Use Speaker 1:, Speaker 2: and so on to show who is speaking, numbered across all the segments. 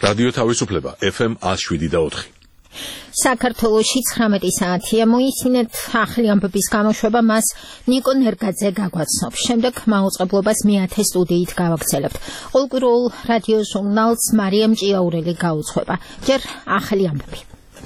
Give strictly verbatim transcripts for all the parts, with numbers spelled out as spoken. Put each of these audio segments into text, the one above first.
Speaker 1: რადიო თავისუფლება ეფ ემ ათს შვიდი და ოთხი.
Speaker 2: საქართველოში ცხრამეტი საათია. მოისმინეთ ახალი ამბების გამოშვება, მას ნიკო ნერგაძე გაგვაცნობს. შემდეგ მაუწყებლობას მეათე სტუდიით გავაგრძელებთ. ყოველკვირეულ რადიო ჟურნალს მარიამ ჭიაურელი გაუძღვება. ჯერ ახალი ამბები.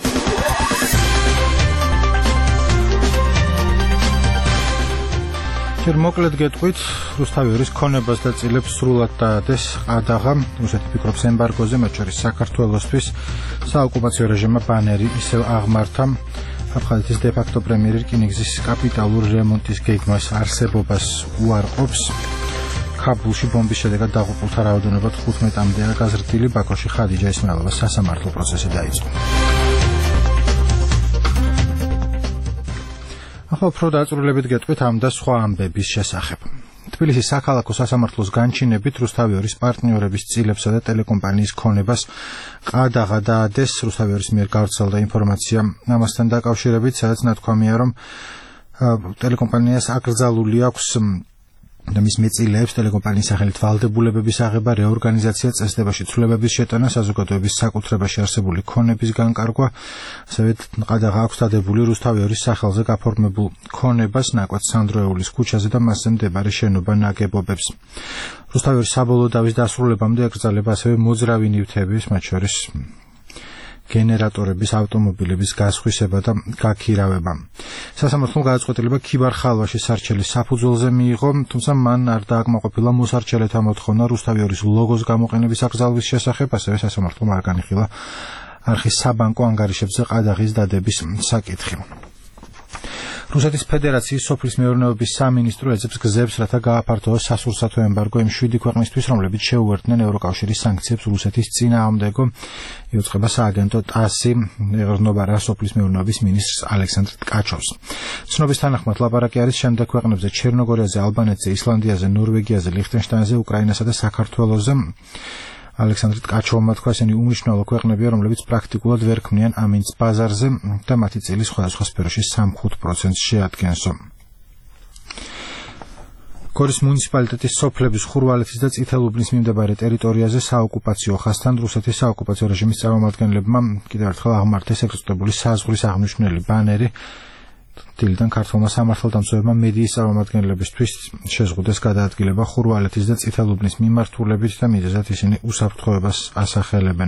Speaker 3: ჯერ მოკლედ გეტყვით, რუსთავის ქონებას და წილებს სრულად დაადეს ყადაღა. რუსეთი ფიქრობს ემბარგოზე, მათ შორის საქართველოსთვის საოკუპაციო რეჟიმმა ბანერი ისევ აღმართა. აფხაზეთის დე-ფაქტო პრემიერი რკინიგზის კაპიტალური რემონტის გეგმას არსებობას უარყოფს. ქაბულში ბომბის შედეგად დაღუპულთა რაოდენობა თხუთმეტამდეა გაზრდილი. ბაქოში ხადიჯა ისმაილოვას სასამართლო პროცესი დაიწყო. ახლა უფრო დაწვრილებით გეტყვით ამ და სხვა ამბების შესახებ. თბილისის საქალაქო სასამართლოს განჩინებით რუსთავის პარტნიორების წილებსა და ტელეკომპანიის ქონებას ყადაღა დაადეს. რუსთავის მიერ გავრცელდა ინფორმაცია ამასთან დაკავშირებით, სადაც ნათქვამია, რომ ტელეკომპანიას აკრძალული აქვს და მის მეწილეებს ტელეკომპანიის სახელით ვალდებულებების აღება, რეორგანიზაცია, წესდებაში ცვლილებების შეტანა, საზოგადოების საკუთრებაში არსებული ქონების განკარგვა. ასევე ყადაღა აქვს დადებული რუსთავის სახელზე გაფორმებულ ქონებას ნაკვეთ სანდროეულის ქუჩაზე და მასზე მდებარე შენობა ნაგებობებს. რუსთავის საბოლოო დავის დასრულებამდე აკრძალება ასევე მოძრავი ნივთების, მათ შორის გენერატორების, ავტომობილების გასხვისება და გაქირავება. სასამართლომ გადაწყვეტილება ქიბარ-ხალვაში სარჩელის საფუძველზე მიიღო, თუმცა მან არ დააკმაყოფილა მოსარჩელეთა მოთხოვნა რუსთავის ლოგოს გამოყენების აკრძალვის შესახებ, ასევე სასამართლომ არ განიხილა არხის საბანკო ანგარიშებზე ყადაღის დადების საკითხი. რუსეთის ფედერაციის სოფლის მეურნეობის სამინისტრო ეძებს გზებს, რათა გააფართოვოს სასურსათო ემბარგო იმ შვიდი ქვეყნისთვის, რომლებიც შეუერთდნენ ევროკავშირის სანქციებს რუსეთის წინააღმდეგო. იუწყება სააგენტო ტასი ეღრნობა სოფლის მეურნეობის მინისტრს ალექსანდრ ტკაჩოვს. ცნობის თანახმად ლაპარაკი არის შემდეგ ქვეყნებზე ჩერნოგორიაზე, ალბანეთზე, ისლანდიაზე, ნორვეგიაზე, ლიხტენშტაინზე, უკრაინასა და საქართველოზე. ალექსანდრ ტკაჩოვმა თქვა, ესენი უმნიშვნელო ქვეყნებია, რომლებიც პრაქტიკულად ვერ ქმნიან ამინს ბაზარზე და მათი წილი სხვადასხვა სფეროში სამი-ხუთი პროცენტს შეადგენსო. გორის მუნიციპალიტეტის სოფლების ხურვალეთის და წითელუბნის მიმდებარე ტერიტორიაზე საოკუპაციო ხასთან რუსეთის საოკუპაციო რეჟიმის წარმომადგენლებმა კიდევ ერთხელ აღმართეს ეგრეთ წოდებული საზღვრის აღმნიშვნელი ბანერი. დილიდან ქართულმა სამართალდამცავებმა მედიის წარმომადგენლებისთვის შეზღუდეს გადაადგილება ხურვალეთის და წითელუბნის მიმართულებით და მიზეზად ისინი უსაფრთხოებას ასახელებენ.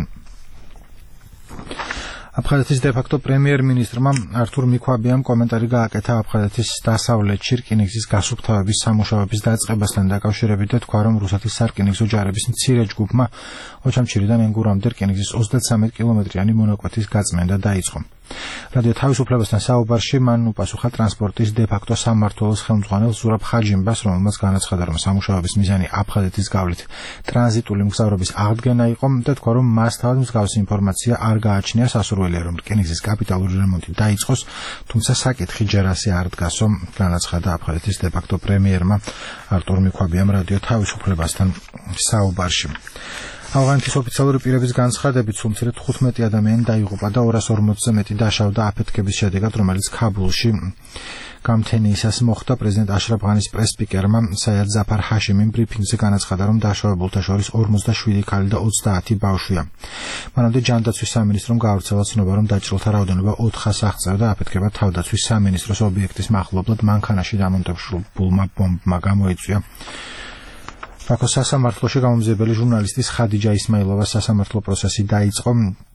Speaker 3: აფხაზეთის დე-ფაქტო პრემიერ-მინისტრმა ართურ მიქვაბიამ კომენტარი გააკეთა აფხაზეთის დასავლეთში რკინიგზის გასუფთავების სამუშაოების დაწყებასთან დაკავშირებით და თქვა, რომ რუსეთის სარკინიგზო ჯარების მცირე ჯგუფმა ოჩამჩირიდან ენგურამდე რკინიგზის ოცდათსამეტ კილომეტრიანი მონაკვეთის გაწმენდა დაიწყო. რადიო თავისუფლებასთან საუბარში მან უპასუხა ტრანსპორტის დე-ფაქტო სამმართველოს ხელმძღვანელ ზურაბ ხაჯიმბას, რომელმაც განაცხადა, რომ სამუშაოების მიზანი აფხაზეთის გავლით ტრანზიტული მგზავრობის აღდგენა იყო და თქვა, რომ მას თავად მსგავსი ინფორმაცია არ გააჩნია. სასურველია, რომ რკინიგზის კაპიტალური რემონტი დაიწყოს, თუმცა საკითხი ჯერ ასე არ დგასო, განაცხადა აფხაზეთის დე-ფაქტო პრემიერმა არტურ მიქვაბიამ რადიო თავისუფლებასთან საუბარში. ავღანეთის ოფიციალური პირების განცხადებით სულ მცირე თხუთმეტი ადამიანი დაიღუპა და ორას ორმოცზე მეტი დაშავდა აფეთქების შედეგად, რომელიც ქაბულში გამთენიისას მოხდა. პრეზიდენტ აშრაფ ღანის პრესსპიკერმა საიად ზაფარ ჰაშიმიმ ბრიფინგზე განაცხადა, რომ დაშავებულთა შორის ორმოცდაშვიდი ქალი და ოცდაათი ბავშვია. მანამდე ჯანდაცვის სამინისტრომ გაავრცელა ცნობა, რომ დაჭრილთა რაოდენობა ოთხას აღწევდა. აფეთქება თავდაცვის სამინისტროს ობიექტის მახლობლად მანქანაში დამონტაჟებულმა ბომბმა გამოიწვია. ბაქოს სასამართლოში გამომძიებელი ჟურნალისტის ხადიჯა ისმაილოვას სასამართლო პროცესი დაიწყო.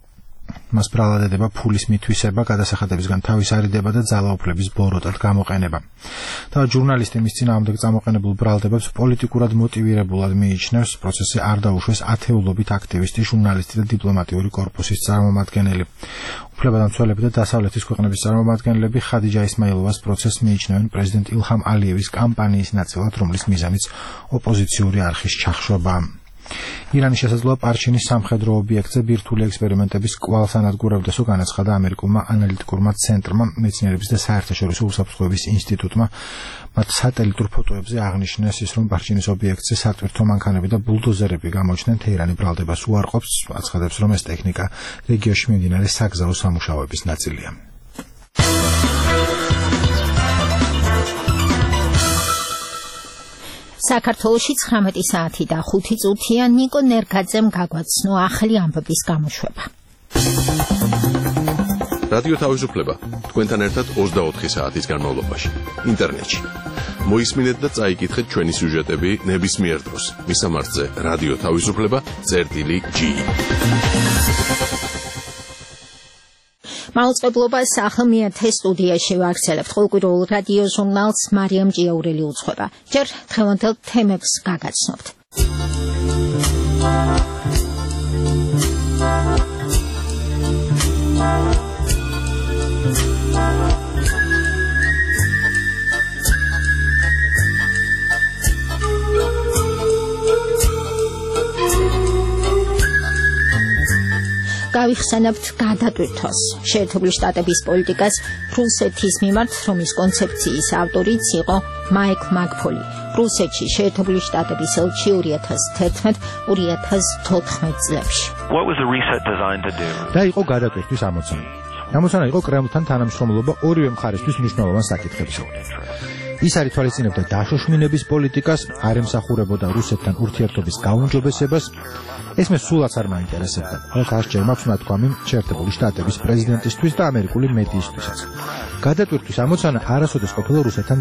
Speaker 3: მას ბრალად ედება ფულის მითვისება, გადასახადებისგან თავის არიდება და ძალაუფლების ბოროტად გამოყენება. თავად ჟურნალისტი მის წინააღმდეგ წამოყენებულ ბრალდებებს პოლიტიკურად მოტივირებულად მიიჩნევს. პროცესი არ დაუშვეს ათეულობით აქტივისტი, ჟურნალისტი და დიპლომატიური კორპუსის წარმომადგენელი. უფლებადამცველები და დასავლეთის ქვეყნების წარმომადგენლები ხადიჯა ისმაილოვას პროცესს მიიჩნევენ პრეზიდენტ ილჰამ ალიევის კამპანიის ნაწილად, რომლის მიზანიც ოპოზიციური არხის ჩახშობაა. ირანის შესაძლოა პარჩინის სამხედრო ობიექტზე ბირთვული ექსპერიმენტების კვალს ანადგურებდესო, განაცხადა ამერიკულმა ანალიტიკურმა ცენტრმა, მეცნიერების და საერთაშორისო უსაფრთხოების ინსტიტუტმა. მათ სატელიტურ ფოტოებზე აღნიშნეს ის, რომ პარჩინის ობიექტზე სატვირთო მანქანები და ბულდოზერები გამოჩნდნენ. თეირანი ბრალდებას უარყოფს, აცხადებს, რომ ეს ტექნიკა რეგიონში მიმდინარე საგზაო სამუშაოების ნაწილია.
Speaker 2: საქართველოში ცხრამეტი საათი და ხუთი წუთია. ნიკო ნერგაძემ გაგვაცნო ახლი ამბების გამოშვება.
Speaker 1: რადიო თავისუფლება თქვენთან ერთად ოცდაოთხი საათის განმავლობაში ინტერნეტში. მოისმინეთ და წაიკითხეთ ჩვენი სიუჟეტები ნებისმიერ დროს. მისამართზე რადიო თავისუფლება წერტილი ჯი.
Speaker 2: მაუწყებლობას ახალმეათე სტუდიაში ვაგრძელებთ. ყოველკვირეულ რადიო ჟურნალს მარიამ ჭიაურელი უძღვება. ჯერ დღევანდელ თემებს გაგაცნობთ. გავიხსენებთ გადატვირთვას შეერთებული შტატების პოლიტიკას რუსეთის მიმართ, რომლის კონცეფციის ავტორიც იყო მაიკლ მაკფოლი. რუსეთში შეერთებული შტატების ელჩი ორი ათას თერთმეტ ორი ათას თოთხმეტ წლებში.
Speaker 4: What was the reset designed to do?
Speaker 3: და იყო გადატვირთვის ამოცანა. ამოცანა იყო კრემლთან თანამშრომლობა ორივე მხარესთვის მნიშვნელოვან საკითხებზე. ის არ ითვალისწინებდა დაშოშმინების პოლიტიკას, არ ემსახურებოდა რუსეთთან ურთიერთობის გაუმჯობესებას. ეს მე სულაც არ მაინტერესებდა. ახლა ჯერ მაქვს ნათქვამი შეერთებული შტატების პრეზიდენტისთვის და ამერიკული მედიისთვისაც. გადატვირთვის ამოცანა არასოდეს ყოფილა რუსეთთან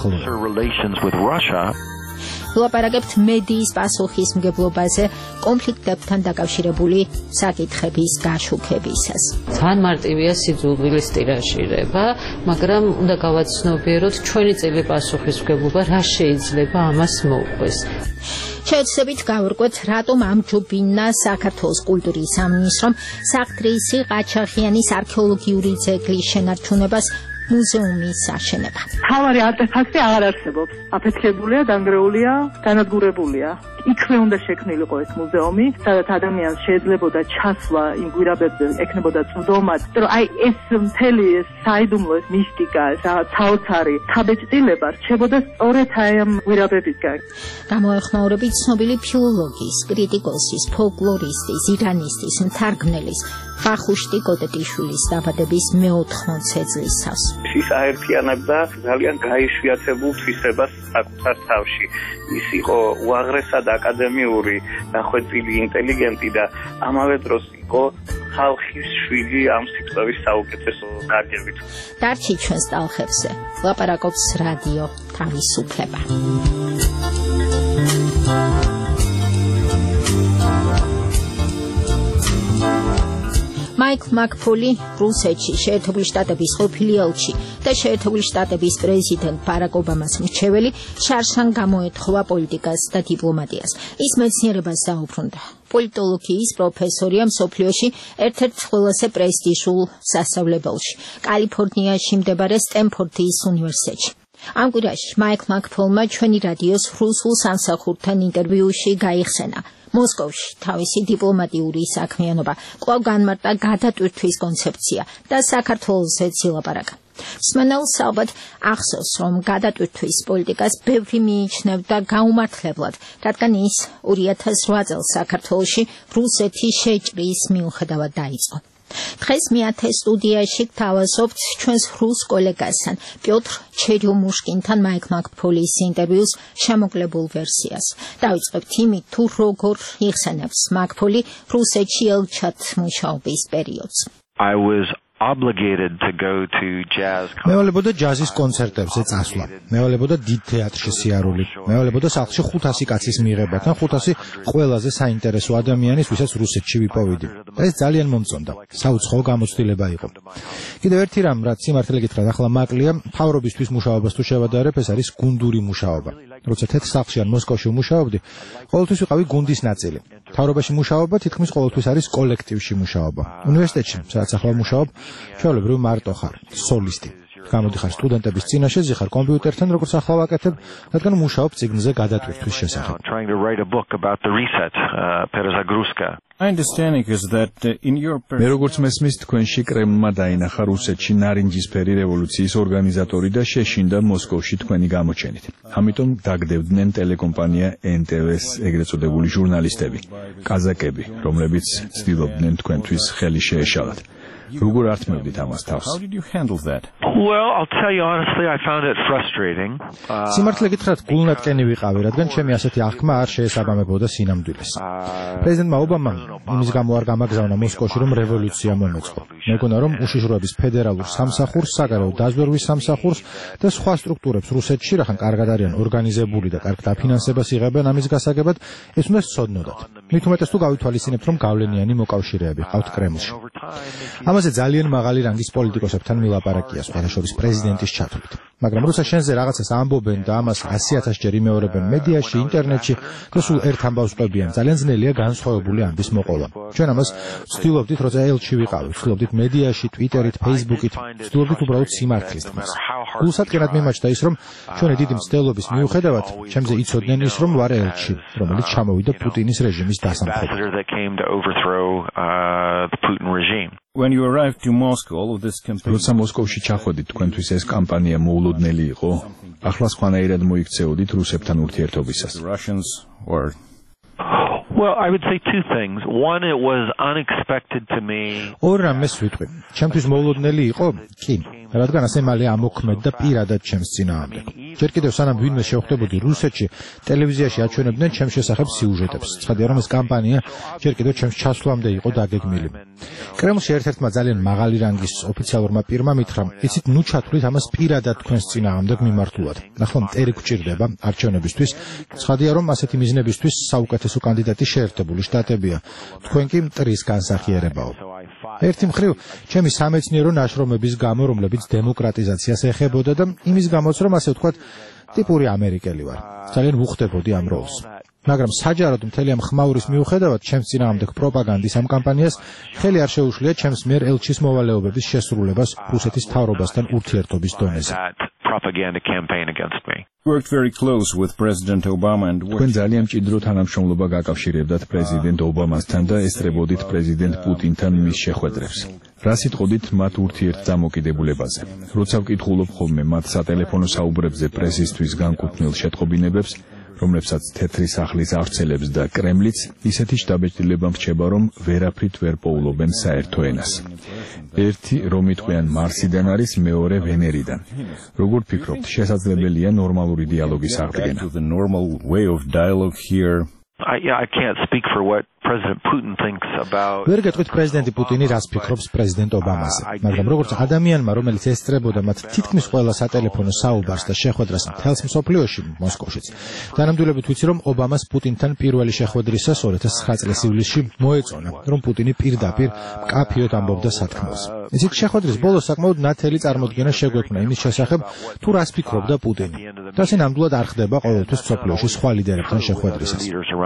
Speaker 3: დაახლოება. ვლაპარაკებთ მედიის პასუხისმგებლობაზე კონფლიქტებთან დაკავშირებული საკითხების გაშუქებისას.
Speaker 5: ძალიან მარტივია სიძულვილის ტირაჟირება, მაგრამ უნდა გავაცნობიეროთ ჩვენი წელი პასუხისმგებლობა რა შეიძლება ამას მოუყვეს.
Speaker 2: შეეცდებით გავარკვეთ, რატომ ამჯობინა საქართველოს კულტურის სამინისტრომ საყდრისი ყაჩაღიანის არქეოლოგიური ძეგლის შენარჩუნებას მუზეუმის აშენება.
Speaker 6: თავარი არტეფაქტი აღარ არსებობს. აფეთქებულია, დანგრეულია, განადგურებულია. იქვე უნდა შექმნილიყო ეს მუზეუმი, სადაც ადამიანს შეიძლებოდა ჩასვლა იმ გვირაბებზე, ექნებოდა წვდომაც. რომ აი ეს მთელი საიდუმლო ეს მისტიკა, რაღაც საოცარი თავდაწილება რჩებოდა სწორედ აი ამ გვირაბებისგან.
Speaker 2: გამოეხმაურებით ცნობილი ფილოლოგის, კრიტიკოსის, ფოლკლორისტის, ირანისტის, მთარგმნელის ვახუშტი კოტეტიშვილის დაბადების მეოთხმოცე წლისას.
Speaker 7: ის აერთიანებდა ძალიან გაიშვიათებულ თვისებას საკუთარ თავში. ის იყო უაღრესად აკადემიური, დახვეწილი ინტელიგენტი და ამავე დროს იყო ხალხის შვილი ამ სიტყვების საუკეთესო გაგებით.
Speaker 2: დარჩი ჩვენს ტალხებზე. ლაპარაკობს რადიო თავისუფლება. მაიკლ მაკფოლი რუსეთში შეერთებული შტატების ყოფილი ელჩი და შეერთებული შტატების პრეზიდენტ ბარაკ ობამას მრჩეველი შარშან გამოეთხოვა პოლიტიკას და დიპლომატიას. ის მეცნიერებას დაუბრუნდა. პოლიტოლოგიის პროფესორია მსოფლიოში ერთ-ერთ ყველაზე პრესტიჟულ სასწავლებელში, კალიფორნიაში მდებარე სტენფორდის უნივერსიტეტში. ამ კვირაში მაიკლ მაკფოლმა ჩვენი რადიოს რუსულ სამსახურთან ინტერვიუში გაიხსენა მოსკოვში თავისი დიპლომატიური საქმიანობა, კვლავ განმარტა გადატვირთვის კონცეფცია და საქართველოსაც ილაპარაკა. მსმენელს ალბათ ახსოვს, რომ გადატვირთვის პოლიტიკას ბევრი მიიჩნევდა გაუმართლებლად, რადგან ის ორი ათას რვა წელს საქართველოში რუსეთის შეჭრის მიუხედავად დაიწყო. დღეს მეათე სტუდიაში გთავაზობთ ჩვენს რუს კოლეგასთან პიოტრ ჩერიომუშკინთან მაიკლ მაკფოლის ინტერვიუს შემოგლებულ ვერსიას. დავიწყებთ იმით, თუ როგორ იხსენებს მაკფოლი რუსეთში ელჩად მუშაობის პერიოდს.
Speaker 4: I was obligated to go to jazz
Speaker 3: მევალებოდა ჯაზის კონცერტებზე წასვლა. მევალებოდა დიდ თეატრში სიარული. მევალებოდა სახლში ხუთასი კაცის მიღება, თან ხუთასი ყველაზე საინტერესო ადამიანის, ვისაც რუსეთში ვიპოვიდი. ეს ძალიან მომწონდა. საუცხოო გამოცდილება იყო. კიდევ ერთი რამ, რაც სიმართლე გითხრათ, ახლა მაკლია, მთავრობისთვის მუშაობას თუ შევადარებ, ეს არის გუნდური მუშაობა. როცა თეთრ სახლში ან მოსკოვში ვმუშაობდი, ყოველთვის ვიყავი გუნდის ნაწილი. მთავრობაში მუშაობა თითქმის ყოველთვის არის კოლექტივში მუშაობა. უნივერსიტეტში, სადაც ახლა ვმუშაობ, ჩვეულებრივ მარტო ხარ, სოლისტი. გამოდიხარ სტუდენტების წინაშე, ზიხარ კომპიუტერთან, როგორც ახლა ვაკეთებ, რადგან მუშაობ წიგნზე გადატვირთვის შესახებ.
Speaker 8: My understanding is that in your მე როგორც მესმის თქვენში კრემლმა დაინახა რუსეთში ნარინჯისფერი რევოლუციის ორგანიზატორი და შეშინდა მოსკოვში თქვენი გამოჩენით. ამიტომ დაგდებდნენ ტელეკომპანია ენ ტე ვეს ეგრეთ წოდებული ჟურნალისტები, კაზაკები, რომლებიც ცდილობდნენ თქვენთვის ხელი შეეშალათ. როგორ ართმევდით ამას თავს?
Speaker 4: Well, I'll tell you honestly, I found it frustrating.
Speaker 3: სიმართლე გითხრათ, გულნატკენი ვიყავი, რადგან ჩემი ასეთი აღქმა არ შეესაბამებოდა სინამდვილეს. პრეზიდენტმა ობამამ იმის გამო არ გამაგზავნა მოსკოვში, რომ რევოლუცია მომეწყო. მეგონა, რომ უშიშროების ფედერალურ სამსახურს, საგარეო დაზვერვის სამსახურს და სხვა სტრუქტურებს რუსეთში, რახან კარგად არიან ორგანიზებული და კარგ დაფინანსებას იღებენ ამის გასაგებად, ეს უნდა სცოდნოდათ. მით უმეტეს თუ გავითვალისწინებთ, რომ გავლენიანი მოკავშირეები ყავთ კრემლში. ამაზე ძალიან მაღალი რანგის პოლიტიკოსებთან მილაპარაკია, სხვადასხვა პრეზიდენტის ჩათვლით. მაგრამ როცა შენზე რაღაცას ამბობენ და ამას ასი ათასჯერ იმეორებენ მედიაში, ინტერნეტში და სულ ერთ ამბავს ყვებიან, ძალიან ძნელია განსხვავებული ამბის მოყოლა. ჩვენ ამას ვცდილობდით, როცა ელჩი ვიყავით, ვცდილობდით მედიაში, ტვიტერით, ფეისბუქით, ვცდილობდით უბრალოდ სიმართლის თქმას. გულსატკენად მიმაჩნდა ის, რომ ჩვენი დიდი მცდელობის მიუხედავად, ჩემზე იცოდნენ ის, რომ ვარ ელჩი, რომელიც ჩამოვიდა პუტინის რეჟიმის დასამხობად.
Speaker 8: When you arrived to Moscow, all of this campaign. როცა მოსკოვში ჩახვედით, თქვენთვის ეს კამპანია მოულოდნელი იყო? ახლა სხვანაირად მოიქცეოდით რუსებთან ურთიერთობისას?
Speaker 4: Well, I would say two things. One, it was unexpected to me.
Speaker 3: ორ რამეს ვიტყვი. ჩემთვის მოულოდნელი იყო? კი, რადგან ასე მალე ამოქმედდა პირადად ჩემს წინააღმდეგ. ჯერ კიდევ სანამ ვინმე შევხვდებოდი რუსეთში, ტელევიზიაში აჩვენებდნენ ჩემს შესახებ სიუჟეტებს. ცხადია, რომ ეს კამპანია ჯერ კიდევ ჩემს ჩასვლამდე იყო დაგეგმილი. კრემლში ერთ-ერთმა ძალიან მაღალი რანგის ოფიციალურმა პირმა მითხრა, იცით, ნუ ჩათვლით ამას პირადად თქვენს წინააღმდეგ მიმართულად. ახლა მტერი გვჭირდება არჩევნებისთვის. ცხადია, რომ ასეთი მიზნებისთვის საუკეთესო კანდიდატი შეერთებული შტატებია. თქვენ კი მტრის განსახიერებაო. ერთი მხრივ, ჩემი სამეცნიერო ნაშრომების გამო, რომლებიც დემოკრატიზაციას ეხებოდა და იმის გამოც, რომ ასე ვთქვათ, ტიპური ამერიკელი ვარ. ძალიან ვუხდებოდი ამ როლს. მაგრამ საჯაროდ მთელი ამ ხმაურის მიუხედავად, ჩემს წინააღმდეგ პროპაგანდის ამ კამპანიას ხელი არ შეუშლია ჩემს მიერ ელჩის მოვალეობების შესრულებას რუსეთის მთავრობასთან ურთიერთობის დონეზე.
Speaker 4: Propaganda campaign against me.
Speaker 8: Worked very close with President Obama and თქვენ ძალიან მჭიდრო თანამშრომლობა გაკავშირებდათ პრეზიდენტ ობამასთან და ესწრებოდით პრეზიდენტ პუტინთან მის შეხვედრებს. რა სიტყოდით მათ ურთიერთდამოკიდებულებაზე? როცა ვკითხულობ ხოლმე მათ სატელეფონო საუბრებზე პრესისთვის განკუთვნილ შეტყობინებებს, რომლებსაც თეთრი სახლის ავრცელებს და კრემლიც, ისეთი შთაბეჭდილება მრჩება, რომ ვერაფრით ვერ პოულობენ საერთო ენას. ერთი რომ იტყვიან მარსიდან არის, მეორე ვენერიდან. როგორ ფიქრობთ, შესაძლებელია ნორმალური დიალოგის აღდგენა?
Speaker 4: I, yeah, I can't speak for what President Putin thinks about.
Speaker 3: ვერ გეტყვით პრეზიდენტი პუტინი რას ფიქრობს პრეზიდენტ ობამაზე, მაგრამ როგორც ადამიანმა, რომელიც ესწრებოდა მათ თითქმის ყველა სატელეფონო საუბარს და შეხვედრას მთელს მსოფლიოში, მოსკოვშიც, თანამდებობით ვიცი, რომ ობამას პუტინთან პირველი შეხვედრისას ორი ათას ცხრა წლის ივლისში მოეწონა, რომ პუტინი პირდაპირ მკაფიოდ ამბობდა სათქმელს. ისიც შეხვედრის ბოლოს საკმაოდ ნათელი წარმოდგენა შეგვექმნა იმის შესახებ, თუ რას ფიქრობდა პუტინი. და ეს ნამდვილად არ ხდება ყოველთვის მსოფლიოში სხვა ლიდერებთან შეხვედრისას.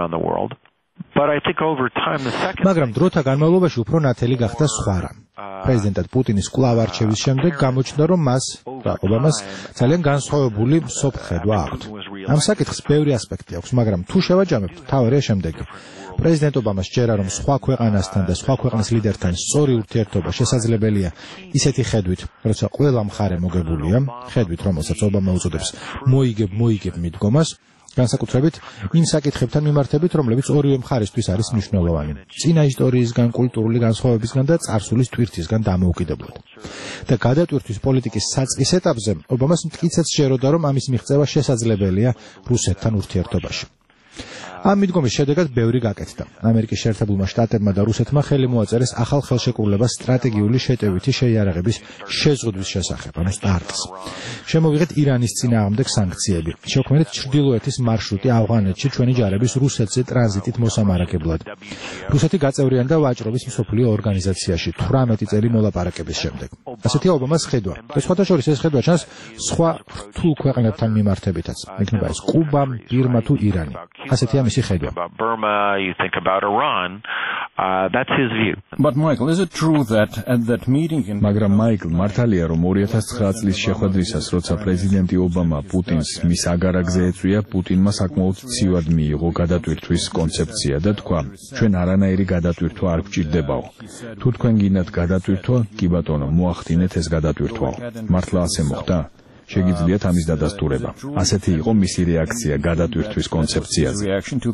Speaker 4: But I think over time the second
Speaker 3: მაგრამ დროთა განმავლობაში უფრო ნათელი გახდა სხვა რამ. პრეზიდენტ პუტინის კვლავ არჩევის შემდეგ გამოჩნდა, რომ მას და ობამას ძალიან განსხვავებული სოფხედვა აქვთ. ამ საკითხს ბევრი ასპექტი აქვს, მაგრამ თუ შევაჯამებთ, თავარია შემდეგი. პრეზიდენტ ობამას ჯერა, რომ სხვა ქვეყანასთან და სხვა ქვეყნის ლიდერთან სწორი ურთიერთობა შესაძლებელია ისეთი ხედვით, როცა ყველა მხარე მოგებულია, ხედვით, რომელსაც ობამა უწოდებს მოიგებ მოიგებ მიდგომას, განსაკუთრებით იმ საკითხებთან მიმართებით, რომლებიც ორივე მხარისთვის არის მნიშვნელოვანი. წინა ისტორიისგან, კულტურული განსხვავებისგან და წარსულის ტვირთისგან დამოუკიდებლად. და გადატვირთვის პოლიტიკის საწყის ეტაპზე ობამას მტკიცედ სჯეროდა, რომ ამის მიღწევა შესაძლებელია რუსეთთან ურთიერთობაში. ამ მიდგომის შედეგად ბევრი გაკეთდა. ამერიკის შეერთებულმა შტატებმა და რუსეთმა ხელი მოაწერეს ახალ ხელშეკრულებას სტრატეგიული შეტევითი შეიარაღების შეზღუდვის შესახებ, ანუ სტარტს. შემოვიღეთ ირანის წინააღმდეგ სანქციები. შევქმნით ჩრდილოეთის მარშრუტი ავღანეთში ჩვენი ჯარების რუსეთზე ტრანზიტით მოსამარაგებლად. რუსეთი გაწევრიანდა ვაჭრობის მსოფლიო ორგანიზაციაში თვრამეტი წელი მოლაპარაკების შემდეგ. ასეთია ობამას ხედვა. და სხვადასხვა ეს ხედვა ჩანს სხვა რთულ ქვეყნებთან მიმართებითაც. იქნება ეს კუბა, ბირმა თუ ირანი. ასეთია
Speaker 4: about Burma, you think about Iran, uh, that's his view.
Speaker 8: But Michael, is it true that at that meeting in მაგრამ მაიკლ, მართალია, რომ ორი ათას ცხრა წლის შეხვედრისას, როცა პრეზიდენტი ობამა პუტინს მის აგარაგზე ეწვია, პუტინმა საკმაოდ ცივად მიიღო გადატვირთვის კონცეფცია და თქვა, ჩვენ არანაირი გადატვირთვა არ გვჭირდებაო. თუ თქვენ გინდათ გადატვირთვა, კი ბატონო, მოახდინეთ ეს გადატვირთვაო. მართლა ასე მოხდა? შეგიძლიათ ამის დადასტურება. ასეთი იყო მისი რეაქცია გადატვირთვის კონცეფციაზე.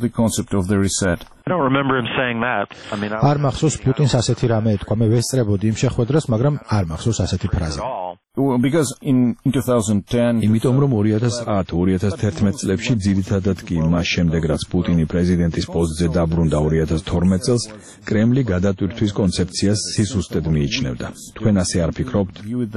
Speaker 3: არ მახსოვს პუტინს ასეთი რამე ეთქვა, მე ვესწრებოდი იმ შეხვედრას, მაგრამ არ მახსოვს ასეთი ფრაზა.
Speaker 8: იმიტომ რომ ორი ათას ათი ორი ათას თერთმეტ წლებში ძირითადად კი მას შემდეგ რაც პუტინი პრეზიდენტის პოსტზე დაბრუნდა ორი ათას თორმეტ წელს, კრემლი გადატვირთვის კონცეფციას სისუსტედ მიიჩნევდა. თქვენ ასე არ ფიქრობთ?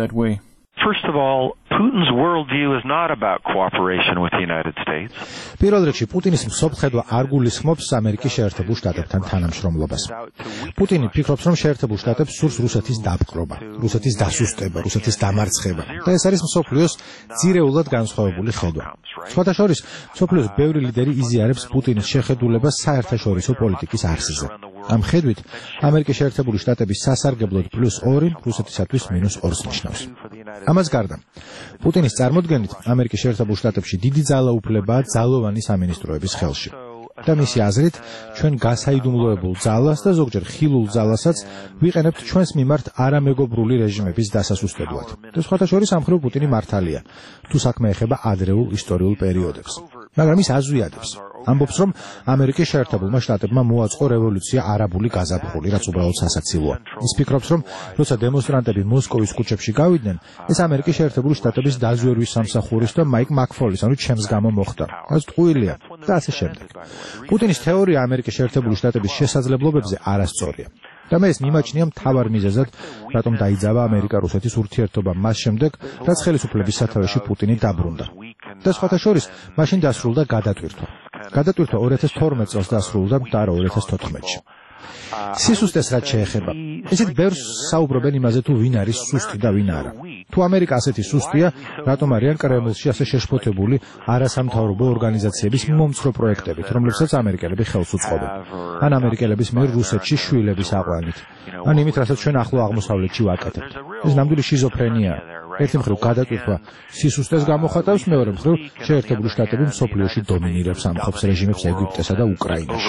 Speaker 4: First of all, Putin's worldview is not about cooperation with the United States.
Speaker 3: პირველ რიგში პუტინის მსოფლმხედვა არ გულისხმობს ამერიკის შეერთებულ შტატებთან თანამშრომლობას. პუტინი ფიქრობს, რომ შეერთებულ შტატებს სურს რუსეთის დაპყრობა, რუსეთის დასუსტება, რუსეთის დამარცხება. და ეს არის მსოფლიოს ძირეულად განსხვავებული ხედვა. სხვათა შორის, მსოფლიოს ბევრი ლიდერი იზიარებს პუტინის შეხედულებას საერთაშორისო პოლიტიკის არსზე. ამ ხედვით, ამერიკის შეერთებული შტატების სასარგებლოდ პლუს ორი რუსეთისათვის მინუს ორს ნიშნავს. ამას გარდა, პუტინის წარმოდგენით, ამერიკის შეერთებულ შტატებში დიდი ძალაუფლებაა ძალოვანი სამინისტროების ხელში. და მისი აზრით, ჩვენ გასაიდუმლოებულ ძალას და ზოგჯერ ხილულ ძალასაც ვიყენებთ ჩვენს მიმართ არამეგობრული რეჟიმების დასასუსტებლად. და სხვათა შორის ამ მხრივ პუტინი მართალია, თუ საქმე ეხება ადრეულ ისტორიულ პერიოდებს. მაგრამ ის აზვიადებს. ამბობს, რომ ამერიკის შეერთებულმა შტატებმა მოაწყო რევოლუცია არაბული გაზაფხული, რაც უბრალოდ სასაცილოა. ის ფიქრობს, რომ როცა დემონსტრანტები მოსკოვის ქუჩებში გავიდნენ, ეს ამერიკის შეერთებული შტატების დაზვერვის სამსახურის და მაიკ მაკფოლის, ანუ ჩემს გამო მოხდა. რაც ტყუილია და ასე შემდეგ. პუტინის თეორია ამერიკის შეერთებული შტატების შესაძლებლობებზე არასწორია. და მე ეს მიმაჩნია მთავარ მიზეზად, რატომ დაიძაბა ამერიკა-რუსეთის ურთიერთობა მას შემდეგ, რაც ხელისუფლების სათავეში პუტინი დაბრუნდა. და სხვათა შორის, მაშინ დასრულდა გადატვირთვა. გადატვირთვა ორი ათას თორმეტ წელს დასრულდა და რა ორი ათას თოთხმეტში. სისუსტეს რაც შეეხება, ისეთ ბევრს საუბრობენ იმაზე, თუ ვინ არის სუსტი და ვინ არა. თუ ამერიკა ასეთი სუსტია, რატომ არიან კრემლში ასე შეშფოთებული არასამთავრობო ორგანიზაციების მომცრო პროექტებით, რომლებსაც ამერიკელები ხელს უწყობენ. ან ამერიკელების მიერ რუსეთში შვილების აყვანით. ან იმით, რასაც ჩვენ ახლო აღმოსავლეთში ვაკეთებთ. ეს ნამდვილი შიზოფრენია. ერთი მხრივ გადატვირთვა სისუსტეს გამოხატავს, მეორე მხრივ შეერთებული შტატები მსოფლიოში დომინირებს ამხობს რეჟიმებს ეგვიპტესა და უკრაინაში.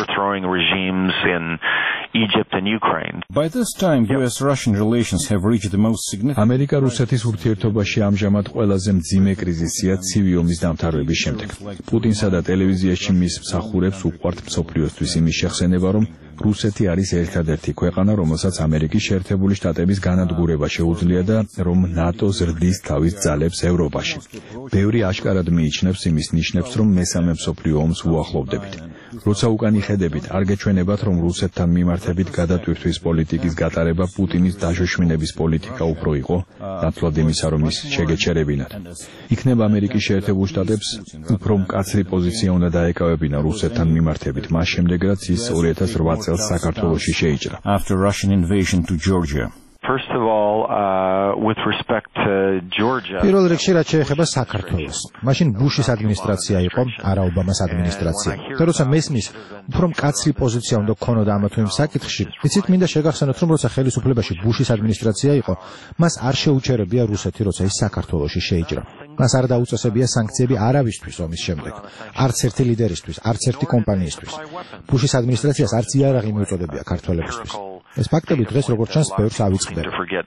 Speaker 4: Egypt and Ukraine.
Speaker 8: By this time, U S Russian relations have reached the most significant. ამერიკა-რუსეთის ურთიერთობაში ამჟამად ყველაზე მძიმე კრიზისია ცივი ომის დამთავრების შემდეგ. პუტინსა და ტელევიზიაში მის მსახურებს უყვართ მსოფლიოსთვის იმის შეხსენება, რომ რუსეთი არის ერთადერთი ქვეყანა, რომელსაც ამერიკის შეერთებული შტატების განადგურება შეუძლია და რომ ნატო ზრდის თავის ძალებს ევროპაში. ბევრი აშკარად მიიჩნევს იმის ნიშნებს, რომ მესამე მსოფლიო ომს უახლოვდებით. როცა უკან იხედებით, არ გეჩვენებათ, რომ რუსეთთან მიმართებით გადატვირთვის პოლიტიკის გატარება პუტინის დაშოშმინების პოლიტიკა უფრო იყო, ნაცვლად იმისა, რომ ის შეგეჩერებინათ. იქნება ამერიკის შეერთებულ შტატებს უფრო მკაცრი პოზიცია უნდა დაეკავებინა რუსეთთან მიმართებით, მას შემდეგ, რაც ის ორი ათას ოთხ წელს საქართველოში შეიჭრა.
Speaker 4: After Russian invasion to Georgia. First of all, uh, with respect to Georgia.
Speaker 3: პირველ რიგში რაც შეეხება საქართველოს. მაშინ ბუშის ადმინისტრაცია იყო, არა ობამას ადმინისტრაცია. და როცა მესმის, უფრო მკაცრი პოზიცია უნდა ქონოდა ამა თუ იმ საკითხში, იცით, მინდა შეგახსენოთ, რომ როცა ხელისუფლებაში ბუშის ადმინისტრაცია იყო, მას არ შეუჩერებია რუსეთი, როცა ის საქართველოში შეიჭრა. მას არ დაუწესებია სანქციები არავისთვის ომის შემდეგ. არც ერთი ლიდერისთვის, არც ერთი კომპანიისთვის. ბუშის ადმინისტრაციას არც იარაღი მიუწოდებია ქართველებისთვის. ეს ფაქტები დღეს როგორც ჩანს ბევრს ავიწყდება.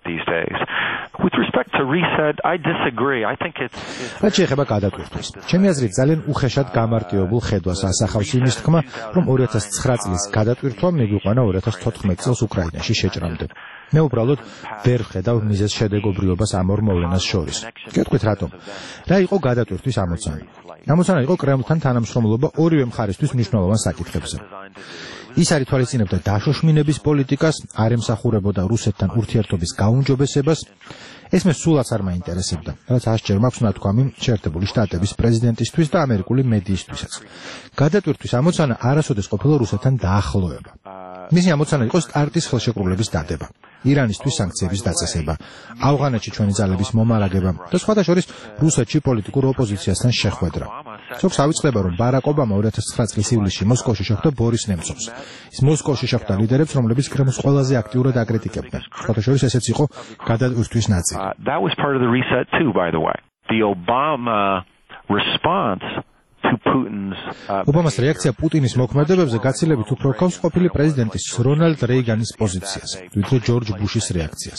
Speaker 4: With respect to reset, I disagree. I think it's
Speaker 3: რაც შეეხება გადატვირთვას. ჩემი აზრით ძალიან უხეშად გამარტივებულ ხედვას ასახავს იმის თქმა, რომ ორი ათას ცხრა წლის გადატვირთვა მიგვიყვანა ორი ათას თოთხმეტ წელს უკრაინაში შეჭრამდე. მე უბრალოდ ვერ ვხედავ მიზეზ შედეგობრიობას ამ ორ მოვლენას შორის. გეტყვით რატომ? რა იყო გადატვირთვის ამოცანა? ამოცანა იყო კრემლთან თანამშრომლობა ორივე მხარისთვის მნიშვნელოვან საკითხებზე. ის არ ითვალისწინებდა დაშოშმინების პოლიტიკას, არ ემსახურებოდა რუსეთთან ურთიერთობის გაუმჯობესებას. ეს მე სულაც არ მაინტერესებდა, რაც ასჯერ მაქვს ნათქვამი შეერთებული შტატების პრეზიდენტისთვის და ამერიკული მედიისთვისაც. გადატვირთვის ამოცანა არასოდეს ყოფილა რუსეთთან დაახლოება. მისი ამოცანა იყო სტარტის ხელშეკრულების დადება, ირანისთვის სანქციების დაწესება, ავღანეთში ჩვენი ძალების მომარაგება და სხვათა შორის რუსეთში პოლიტიკურ ოპოზიციასთან შეხვედრა. ზოგს ავიწყდება, რომ ბარაკ ობამა ორი ათას ცხრა წლის ივლისში მოსკოვში შეხვდა ბორის ნემცოვს. ის მოსკოვში შეხვდა ლიდერებს, რომლებიც კრემლს ყველაზე აქტიურად აკრიტიკებდნენ. სხვათა შორის ესეც იყო გადატვირთვის ნაწილი.
Speaker 4: Uh, that was part of the reset too, by the way. The Obama response to Putin's uh,
Speaker 3: ობამას რეაქცია პუტინის მოქმედებებზე გაცილებით უფრო ჰგავს ყოფილი პრეზიდენტის რონალდ რეიგანის პოზიციას, ვიდრე ჯორჯ ბუშის რეაქციას.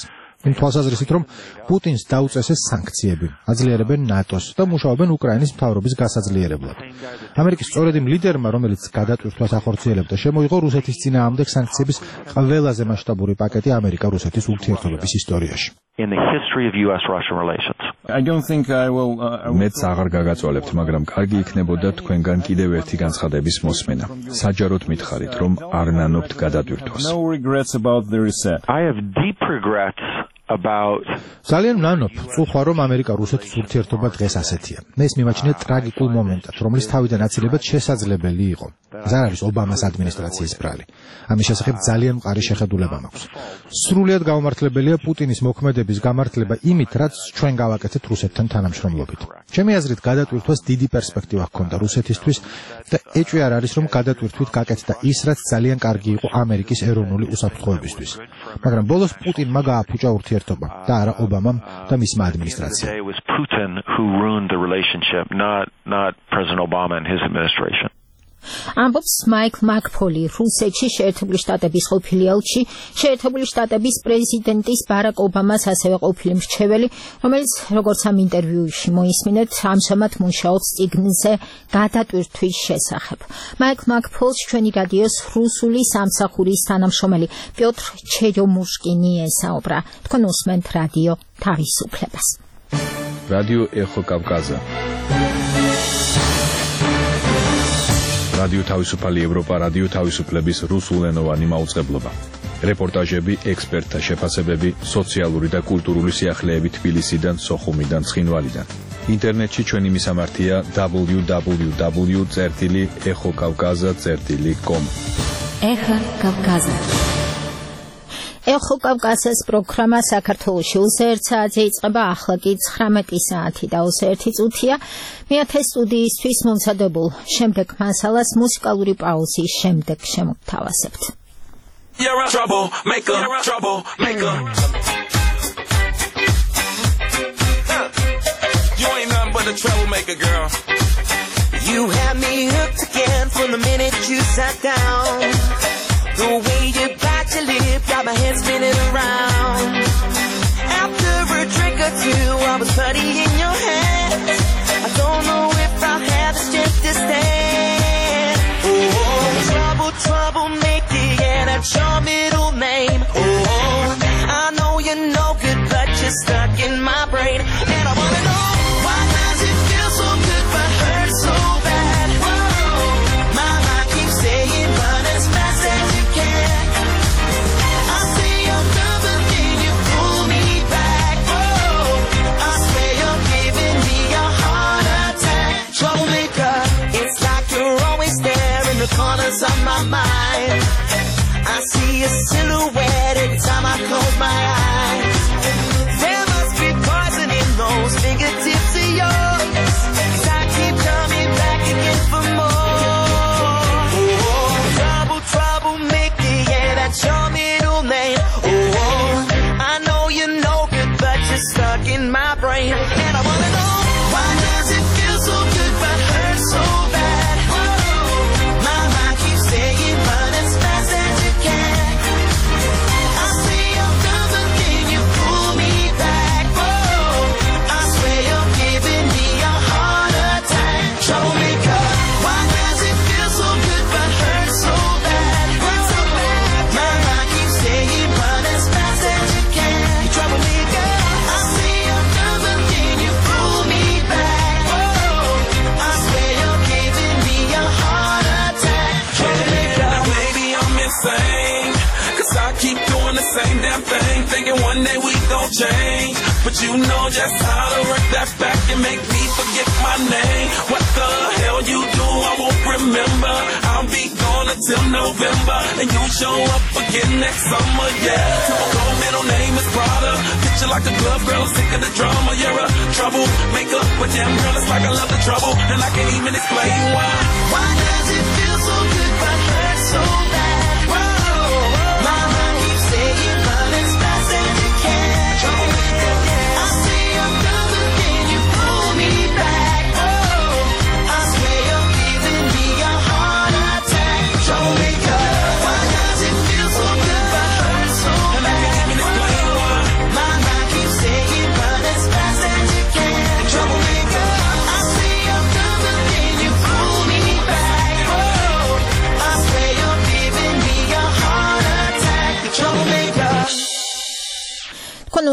Speaker 3: იმ თვალსაზრისით, რომ პუტინს დაუწესეს სანქციები, აძლიერებენ ნატოს და მუშაობენ უკრაინის მთავრობის გასაძლიერებლად. ამერიკის სწორედ იმ ლიდერმა, რომელიც გადატვირთვას ახორციელებდა, შემოიღო რუსეთის წინააღმდეგ სანქციების ყველაზე მასშტაბური პაკეტი ამერიკა-რუსეთის ურთიერთობების ისტორიაში.
Speaker 4: In the history of U S Russian relations.
Speaker 8: I don't think I will მეც აღარ გაგაწვალებთ, მაგრამ კარგი იქნებოდა თქვენგან კიდევ ერთი განცხადების მოსმენა. საჯაროდ მითხარით, რომ არ ნანობთ გადატვირთვას.
Speaker 9: No regrets about the reset.
Speaker 4: I have deep regrets about
Speaker 3: ძალიან ვნანობ, წუხვა რომ ამერიკა-რუსეთის ურთიერთობა დღეს ასეთია. მე ეს მივაჩნია ტრაგიკულ მომენტად, რომლის თავიდან აცილება შესაძლებელი იყო. ეს არ არის ობამას ადმინისტრაციის ბრალი. ამის შესახებ ძალიან მყარი შეხედულება მაქვს. სრულიად გაუმართლებელია პუტინის მოქმედების გამართლება იმით, რაც ჩვენ გავაკეთეთ რუსეთთან თანამშრომლობით. ჩემი აზრით, გადატვირთვას დიდი პერსპექტივა ჰქონდა რუსეთისთვის და ეჭვი არ არის, რომ გადატვირთვით გაკეთდა ის, რაც ძალიან კარგი იყო ამერიკის ეროვნული უსაფრთხოებისთვის. მაგრამ ბოლოს პუტინმა გააფუჭა ურთიერთობა და არა ობამამ და მისმა ადმინისტრაციამ.
Speaker 4: It was Putin who ruined the relationship, not not President Obama and his administration.
Speaker 2: ამბობს მაიკლ მაკფოლი, რუსეთში შეერთებული შტატების ყოფილი ელჩი, შეერთებული შტატების პრეზიდენტის ბარაკ ობამას ასევე ყოფილი მრჩეველი, რომელიც როგორც ამ ინტერვიუში მოისმინეთ, ამჟამად მუშაობს წიგნზე გადატვირთვის შესახებ. მაიკლ მაკფოლს ჩვენი რადიოს რუსული სამსახურის თანამშრომელი პიოტრ ჩერიომუშკინი ესაუბრა. თქვენ უსმენთ რადიო თავისუფლებას.
Speaker 8: რადიო ეხო კავკაზა. რადიო თავისუფალი ევროპა, რადიო თავისუფლების რუსულენოვანი მაუწყებლობა. რეპორტაჟები, ექსპერტთა შეფასებები, სოციალური და კულტურული სიახლეები თბილისიდან, სოხუმიდან, ცხინვალიდან. ინტერნეტში ჩვენი მისამართია double-u double-u double-u წერტილი ეხო კავკაზა წერტილი com.
Speaker 2: ეხო კავკაზა. ეხო კავკაზას პროგრამა საქართველოში ოცდაერთ საათზე იწყება, ახლა კი ცხრამეტი საათი და ოცდაერთი წუთია. მეათე სტუდიისთვის მომზადებულ შემდეგ მასალას მუსიკალური პაუზის შემდეგ შემოგთავაზებთ.
Speaker 10: You're a troublemaker, troublemaker. You ain't nothing but a troublemaker, girl.
Speaker 11: You had me hooked again from the minute you sat down. The way you bite your lip got my head spinning around. After a drink or two, I was putty in your hands. I don't know if I'll have the strength to stand. Oh, trouble, troublemaker, yeah, that's your middle name. Oh, I know you're no good, but you're stuck in my brain. And I wanna know, why does it feel so good but hurt so bad? Whoa, my mind keeps saying run as fast as you can. I say you're done, but then you pull me back. Whoa, I swear you're giving me a heart attack. Troublemaker, it's like you're always there in the corners of my mind. I see a silhouette every time I close my eyes. There must be poison in those fingertips of yours, 'cause I keep coming back again for more. Oh, trouble, troublemaker, yeah, that's your middle name. Oh, I know you're no good, but you're stuck in my brain. And I wanna know, why does it feel so good but hurt so bad? Oh, my mind keeps saying run as fast as you can. I say you're done, but then you pull me back. Oh, I swear you're giving me a heart attack. Troublemaker, why does it feel so good but hurt so bad? Hurt so bad. My mind keeps saying run as fast as you can. You troublemaker, I say you're done, but then you pull me back. Oh, I swear you're giving me a heart attack. Troublemaker.
Speaker 10: Now maybe I'm insane, 'cause I keep doing the same damn thing, thinking one day we gon' change. But you know just how to work that back and make me forget my name. What the hell you do, I won't remember. I'll be gone until November, and you show up again next summer, yeah. Typical middle name is Prada, picture like a glove girl, sick of the drama. You're a troublemaker, but damn girl, it's like I love the trouble, and I can't even explain why.
Speaker 11: Why does it feel so good but hurt so bad? Whoa, my mind keeps saying run as fast as you can. I say you're done, but then you pull me back. Oh, I swear you're giving me a heart attack. Troublemaker, why does it feel so good but hurt so bad? My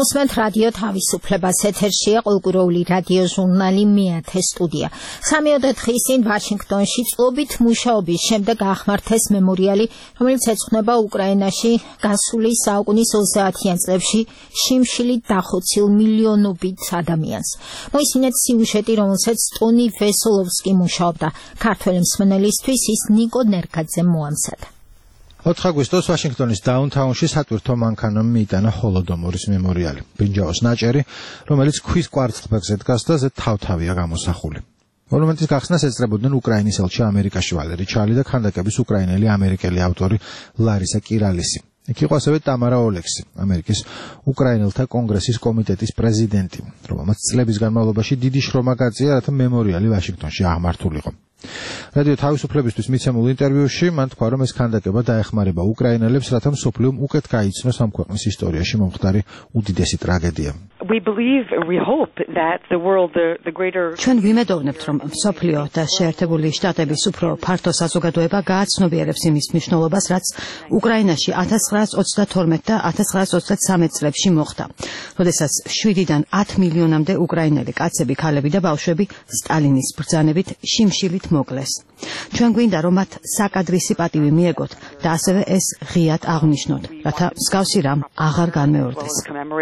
Speaker 2: Մուսմենთ ռադիո თავისუფლებას ეთერშია ყოლկუროული რადიო ჟურნალი მეათე სტუდია. სამიოდე დღისին ვაშინგტონში წლობით მუშაობის შემდეგ აღმართეს მემორიალი, რომელიც ეძღვნება უკრაინაში გასული საუკუნის ოცდაათიან წლებში შიმშილით დახოცილ მილიონობით ადამიანს. მოისმინეთ სიუჟეტი, რომელსაც ტონი ვესოლოვსკი მუშაობდა. ქართველი მსმენელისთვის ის ნიკო ნერგაძემ მოამზადა.
Speaker 3: ოთხ აგვისტოს ვაშინგტონის დაუნთაუნში სატვირთო მანქანამ მიიტანა ჰოლოდომორის მემორიალი. ბრინჯაოს ნაჭერი, რომელიც ქვის კვარცხლბეკზე დგას და ზედ თავთავია გამოსახული. მონუმენტის გახსნას ეძღებოდნენ უკრაინის ელჩი ამერიკაში ვალერი ჩალი და ქანდაკების უკრაინელი ამერიკელი ავტორი ლარისა კირალისი. იქ იყო ასევე ტამარა ოლექსი, ამერიკის უკრაინელთა კონგრესის კომიტეტის პრეზიდენტი, რომელმაც წლების განმავლობაში დიდი შრომა გაწია, რათა მემორიალი ვაშინგტონში აღმართულიყო. რადიო თავისუფლებისთვის მიცემულ ინტერვიუში მან თქვა, რომ ეს ქანდაკება დაეხმარება უკრაინელებს, რათა მსოფლიომ უკეთ გაიცნოს ამ ქვეყნის ისტორიაში მომხდარი უდიდესი ტრაგედია.
Speaker 12: We believe, we hope that the world, the, the greater...
Speaker 13: ჩვენ ვიმედოვნებთ, რომ მსოფლიო და შეერთებული შტატების უფრო ფართო საზოგადოება გააცნობიერებს იმის მნიშვნელობას, რაც უკრაინაში ათას ცხრაას ოცდათორმეტ და ათას ცხრაას ოცდათსამეტ წლებში მოხდა, როდესაც შვიდიდან ათ მილიონამდე უკრაინელი კაცები, ქალები და ბავშვები სტალინის ბრძანებით შიმშილით მოკლეს. ჩვენ გვინდა, რომ მათ საკადრისი პატივი მიეგოთ და ასევე ეს ღიად აღნიშნოთ, რათა მსგავსი რამ აღარ განმეორდეს.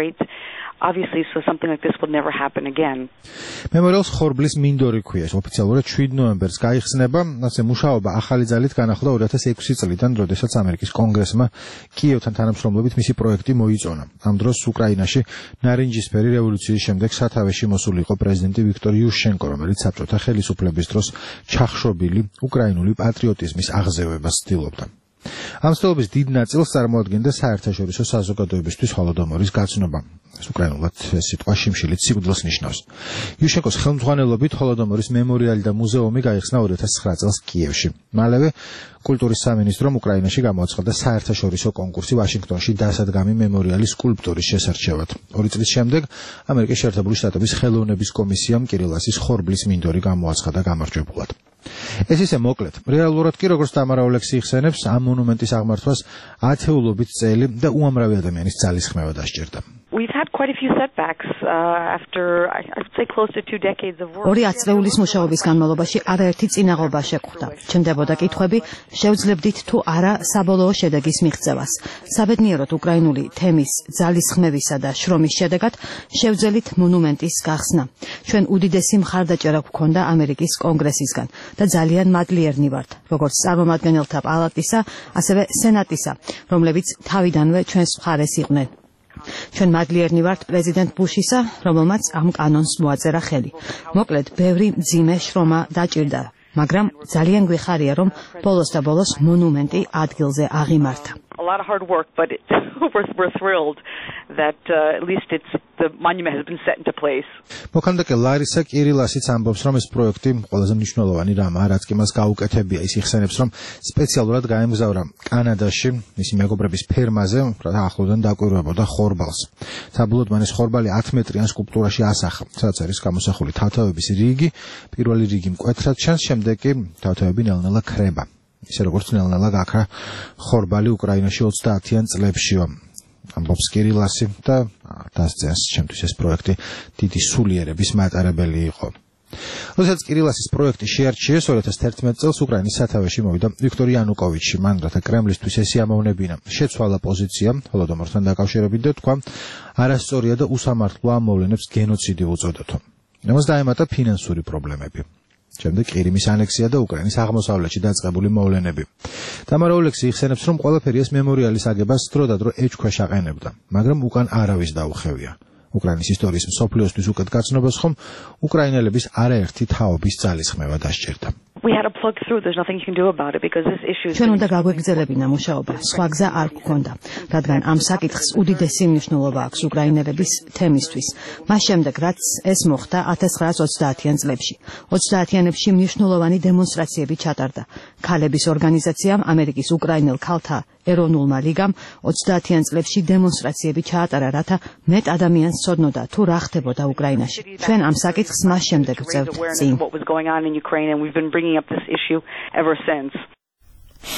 Speaker 12: Obviously, so something like this will never happen again.
Speaker 3: მემორიალს ხორბლის მინდორი ქვია, ოფიციალურად შვიდ ნოემბერს გაიხსნება, ასე მუშაობა ახალი ძალით განახლდა ორი ათას ექვსი წლიდან, როდესაც ამერიკის კონგრესმა კიევთან თანამშრომლობით მისი პროექტი მოიწონა. ამ დროს უკრაინაში ნარინჯისფერი რევოლუციის შემდეგ სათავეში მოსული იყო პრეზიდენტი ვიქტორ იუშენკო, რომელიც საბჭოთა ხელისუფლების დროს ჩახშობილი უკრაინული პატრიოტიზმის აღზევებას ცდილობდა. ამ სტილობის დიდ ნაწილს წარმოადგენდა საერთაშორისო საზოგადოებისთვის ჰოლოდომორის გაცნობა. ეს უკრაინულად სიტყვა შიმშილით სიკვდილს ნიშნავს. იუშენკოს ხელმძღვანელობით ჰოლოდომორის მემორიალი და მუზეუმი გაიხსნა ორი ათას ცხრა წელს კიევში. მალევე კულტურის სამინისტრომ უკრაინაში გამოაცხადა საერთაშორისო კონკურსი ვაშინგტონში დასადგამი მემორიალის სკულპტურის შესარჩევად. ორი წლის შემდეგ ამერიკის შეერთებული შტატების ხელოვნების კომისიამ კირილასის ხორბლის მინდორი გამოაცხადა გამარჯვებულად. ეს ისე მოკლედ. რეალურად კი როგორც ტამარა ოლექსი იხსენებს, ამ მონუმენტის აღმართვას ათეულობით წელი და უამრავი ადამიანის ძალისხმევა დასჭირდა.
Speaker 12: We've had quite a few setbacks uh, after I, I would say close to two decades of work.
Speaker 13: ორი ათწლეულის მუშაობის განმავლობაში არაერთი წინაღობა შეგვხვდა. ჩნდებოდა კითხვები, შევძლებდით თუ არა საბოლოო შედეგის მიღწევას. საბედნიეროდ უკრაინული თემის ძალისხმევისა და შრომის შედეგად შევძელით მონუმენტის გახსნა. ჩვენ უდიდესი მხარდაჭერა გვქონდა ამერიკის კონგრესისგან და ძალიან მადლიერნი ვართ, როგორც წარმომადგენელთა პალატისა, ასევე სენატისა, რომლებიც თავიდანვე ჩვენს მხარეს იყვნენ. ჩვენ მადლიერნი ვართ პრეზიდენტ ბუშისა, რომელმაც ამ კანონს მოაწერა ხელი. მოკლედ, ბევრი მძიმე შრომა დაჭირდა, მაგრამ ძალიან გვიხარია, რომ ბოლოს და ბოლოს მონუმენტი ადგილზე აღიმართა.
Speaker 12: A lot of hard work, but it, we're, we're thrilled that uh, at least it's the monument has been set into place.
Speaker 3: მოქანდაკე ლარისა კირილასიც ამბობს, რომ ეს პროექტი ყველაზე მნიშვნელოვანი რამაა, რაც კი მას გაუკეთებია. ის იხსენებს, რომ სპეციალურად გაემგზავრა კანადაში, მისი მეგობრების ფერმაზე, რათა ახლოდან დაკვირვებოდა ხორბალს. საბოლოოდ მან ეს ხორბალი ათ მეტრიან სკულპტურაში ასახა, სადაც არის გამოსახული თავთავების რიგი, პირველი რიგი მკვეთრად ჩანს, შემდეგ კი თავთავები ნელ-ნელა ქრება. ისე როგორც ნელ-ნელა გაქრა ხორბალი უკრაინაში ოცდაათიან წლებშიო. ამბობს კირილასი და დასწრეს, ჩემთვის ეს პროექტი დიდი სულიერების მატარებელი იყო. როდესაც კირილასის პროექტი შეარჩიეს ორი ათას თერთმეტ წელს უკრაინის სათავეში მოვიდა ვიქტორ იანუკოვიჩი, მან რათა კრემლისთვის ეს იამოვნებინა, შეცვალა პოზიცია ჰოლოდომორთან დაკავშირებით და თქვა, არასწორია და უსამართლოა ამ მოვლენებს გენოციდი უწოდოთო. ამას დაემატა ფინანსური პრობლემები. შემდეგ ყირიმის ანექსია და უკრაინის აღმოსავლეთში დაწყებული მოვლენები. ტამარა ოლექსი იხსენებს, რომ ყველაფერი ეს მემორიალის აგებას დროდადრო ეჭქვეშ აყენებდა, მაგრამ უკან არავის დაუხევია. უკრაინის ისტორიის მსოფლიოსთვის უკეთ გაცნობას ხომ უკრაინელების არაერთი თაობის ძალისხმევა დასჭირდა.
Speaker 12: We had to plug through. There's nothing you can do about it because this issue is...
Speaker 13: ჩვენ უნდა გაგვეგრძელებინა მუშაობა. სხვა გზა არ გქონდა, რადგან ამ საკითხს უდიდესი მნიშვნელობა აქვს უკრაინელების თემისთვის. მას შემდეგ, რაც ეს მოხდა ათას ცხრაას ოცდაათიან წლებში. ოცდაათიანებში მნიშვნელოვანი დემონსტრაციები ჩატარდა. ქალების ორგანიზაციამ, ამერიკის უკრაინელ ქალთა ეროვნულმა ლიგამ ოცდაათიან წლებში დემონსტრაციები ჩაატარა, რათა მეტ ადამიანს ცოდნოდა თუ რა ხდებოდა უკრაინაში. ჩვენ ამ საკითხს მას შემდეგ ვწევთ წინ.
Speaker 12: Up this issue ever since.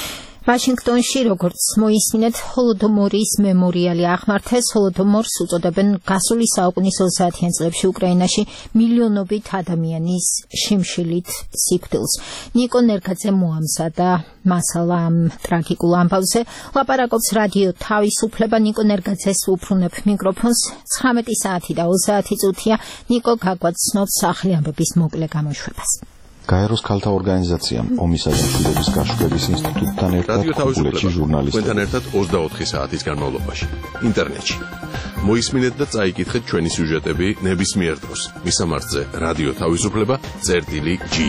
Speaker 2: ვაშინგტონში, როგორც მოისმინეთ, ჰოლოდომორის მემორიალი აღმართეს. ჰოლოდომორს უწოდებენ გასული საუკუნის ოცდაათიან წლებში უკრაინაში მილიონობით ადამიანის შიმშილით სიკვდილს. ნიკო ნერგაძე მოამზადა მასალა ამ ტრაგიკულ ამბავზე. ლაპარაკობს რადიო თავისუფლება. ნიკო ნერგაძეს უბრუნებ მიკროფონს. ცხრამეტი საათი და ოცდაათი წუთია. ნიკო გაგვაცნობს ახლი ამბების მოკლე გამოშვებას.
Speaker 14: გაეროს ქალთა ორგანიზაციამ ომისა და მშვიდობის გაშუქების ინსტიტუტთან ერთად ქობულეთში ჟურნალისტებთან
Speaker 1: ერთად ოცდაოთხი საათის განმავლობაში ინტერნეტში. მოისმინეთ და წაიკითხეთ ჩვენი სიუჟეტები ნებისმიერ დროს. მისამართზე რადიო თავისუფლება წერტილი ჯი.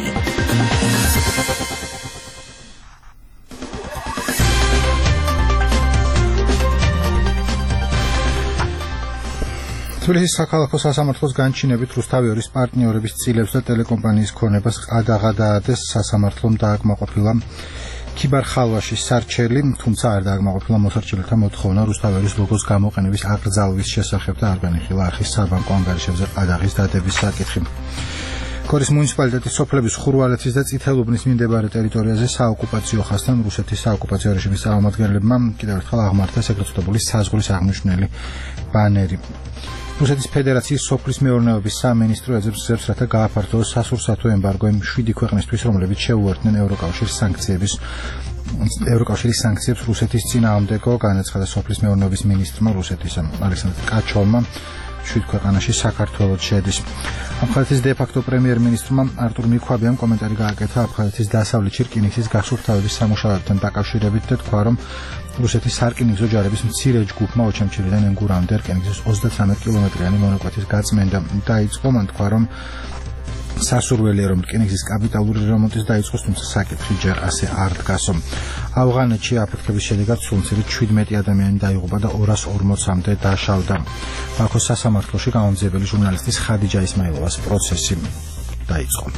Speaker 3: თბილისის საქალაქო სასამართლოს განჩინებით რუსთავი ორის პარტნიორების წილებს და ტელეკომპანიის ქონებას ადაღადადეს სასამართლომ დააკმაყოფილა ქიბარ-ხალვაშის სარჩელი, თუმცა არ დააკმაყოფილა მოსარჩელთა მოთხოვნა რუსთავი ორის ლოგოს გამოყენების აკრძალვის შესახებ და არ განიხილა არხის საბანკო ანგარიშებზე ყადაღის დადების საკითხი. გორის მუნიციპალიტეტის სოფლების ხურვალეთის და წითელუბნის მიმდებარე ტერიტორიაზე საოკუპაციო ხაზთან რუსეთის საოკუპაციო რეჟიმის წარმომადგენლებმა კიდევ ერთხელ აღმართეს ეგრეთ წოდებული საზღვრის აღნიშვნელი ბანერი. რუსეთის ფედერაციის სოფლის მეურნეობის სამინისტრო ეძებს ზებს, რათა გააფართოვოს სასურსათო ემბარგო იმ შვიდი ქვეყნისთვის, რომლებიც შეუერთდნენ ევროკავშირის სანქციების ევროკავშირის სანქციებს რუსეთის წინააღმდეგო, განაცხადა სოფლის მეურნეობის მინისტრმა რუსეთის ალექსანდრ კაჩოვმა. შვიდ ქვეყანაში საქართველოც შედის. აფხაზეთის დე-ფაქტო პრემიერ-მინისტრმა არტურ მიქვაბიამ კომენტარი გააკეთა აფხაზეთის დასავლეთში რკინიგზის გასუფთავების სამუშაოებთან დაკავშირებით და თქვა, რომ რუსეთის სარკინიგზო ჯარების მცირე ჯგუფმა ოჩამჩილიდან ენგურამდე რკინიგზის ოცდათრამეტ კილომეტრიანი მონაკვეთის გაწმენდა დაიწყო. მან თქვა, რომ სასურველია, რომ რკინიგზის კაპიტალური რემონტის დაიწყოს, თუმცა საკითხი ჯერ ასე არ დგასო. ავღანეთში აფეთქების შედეგად სულმცირით შვიდმეტი ადამიანი დაიღუპა და ორას ორმოცამდე დაშავდა. ბაქოს სასამართლოში გამომძიებელი ჟურნალისტის ხადიჯა ისმაილოვას პროცესი დაიწყო.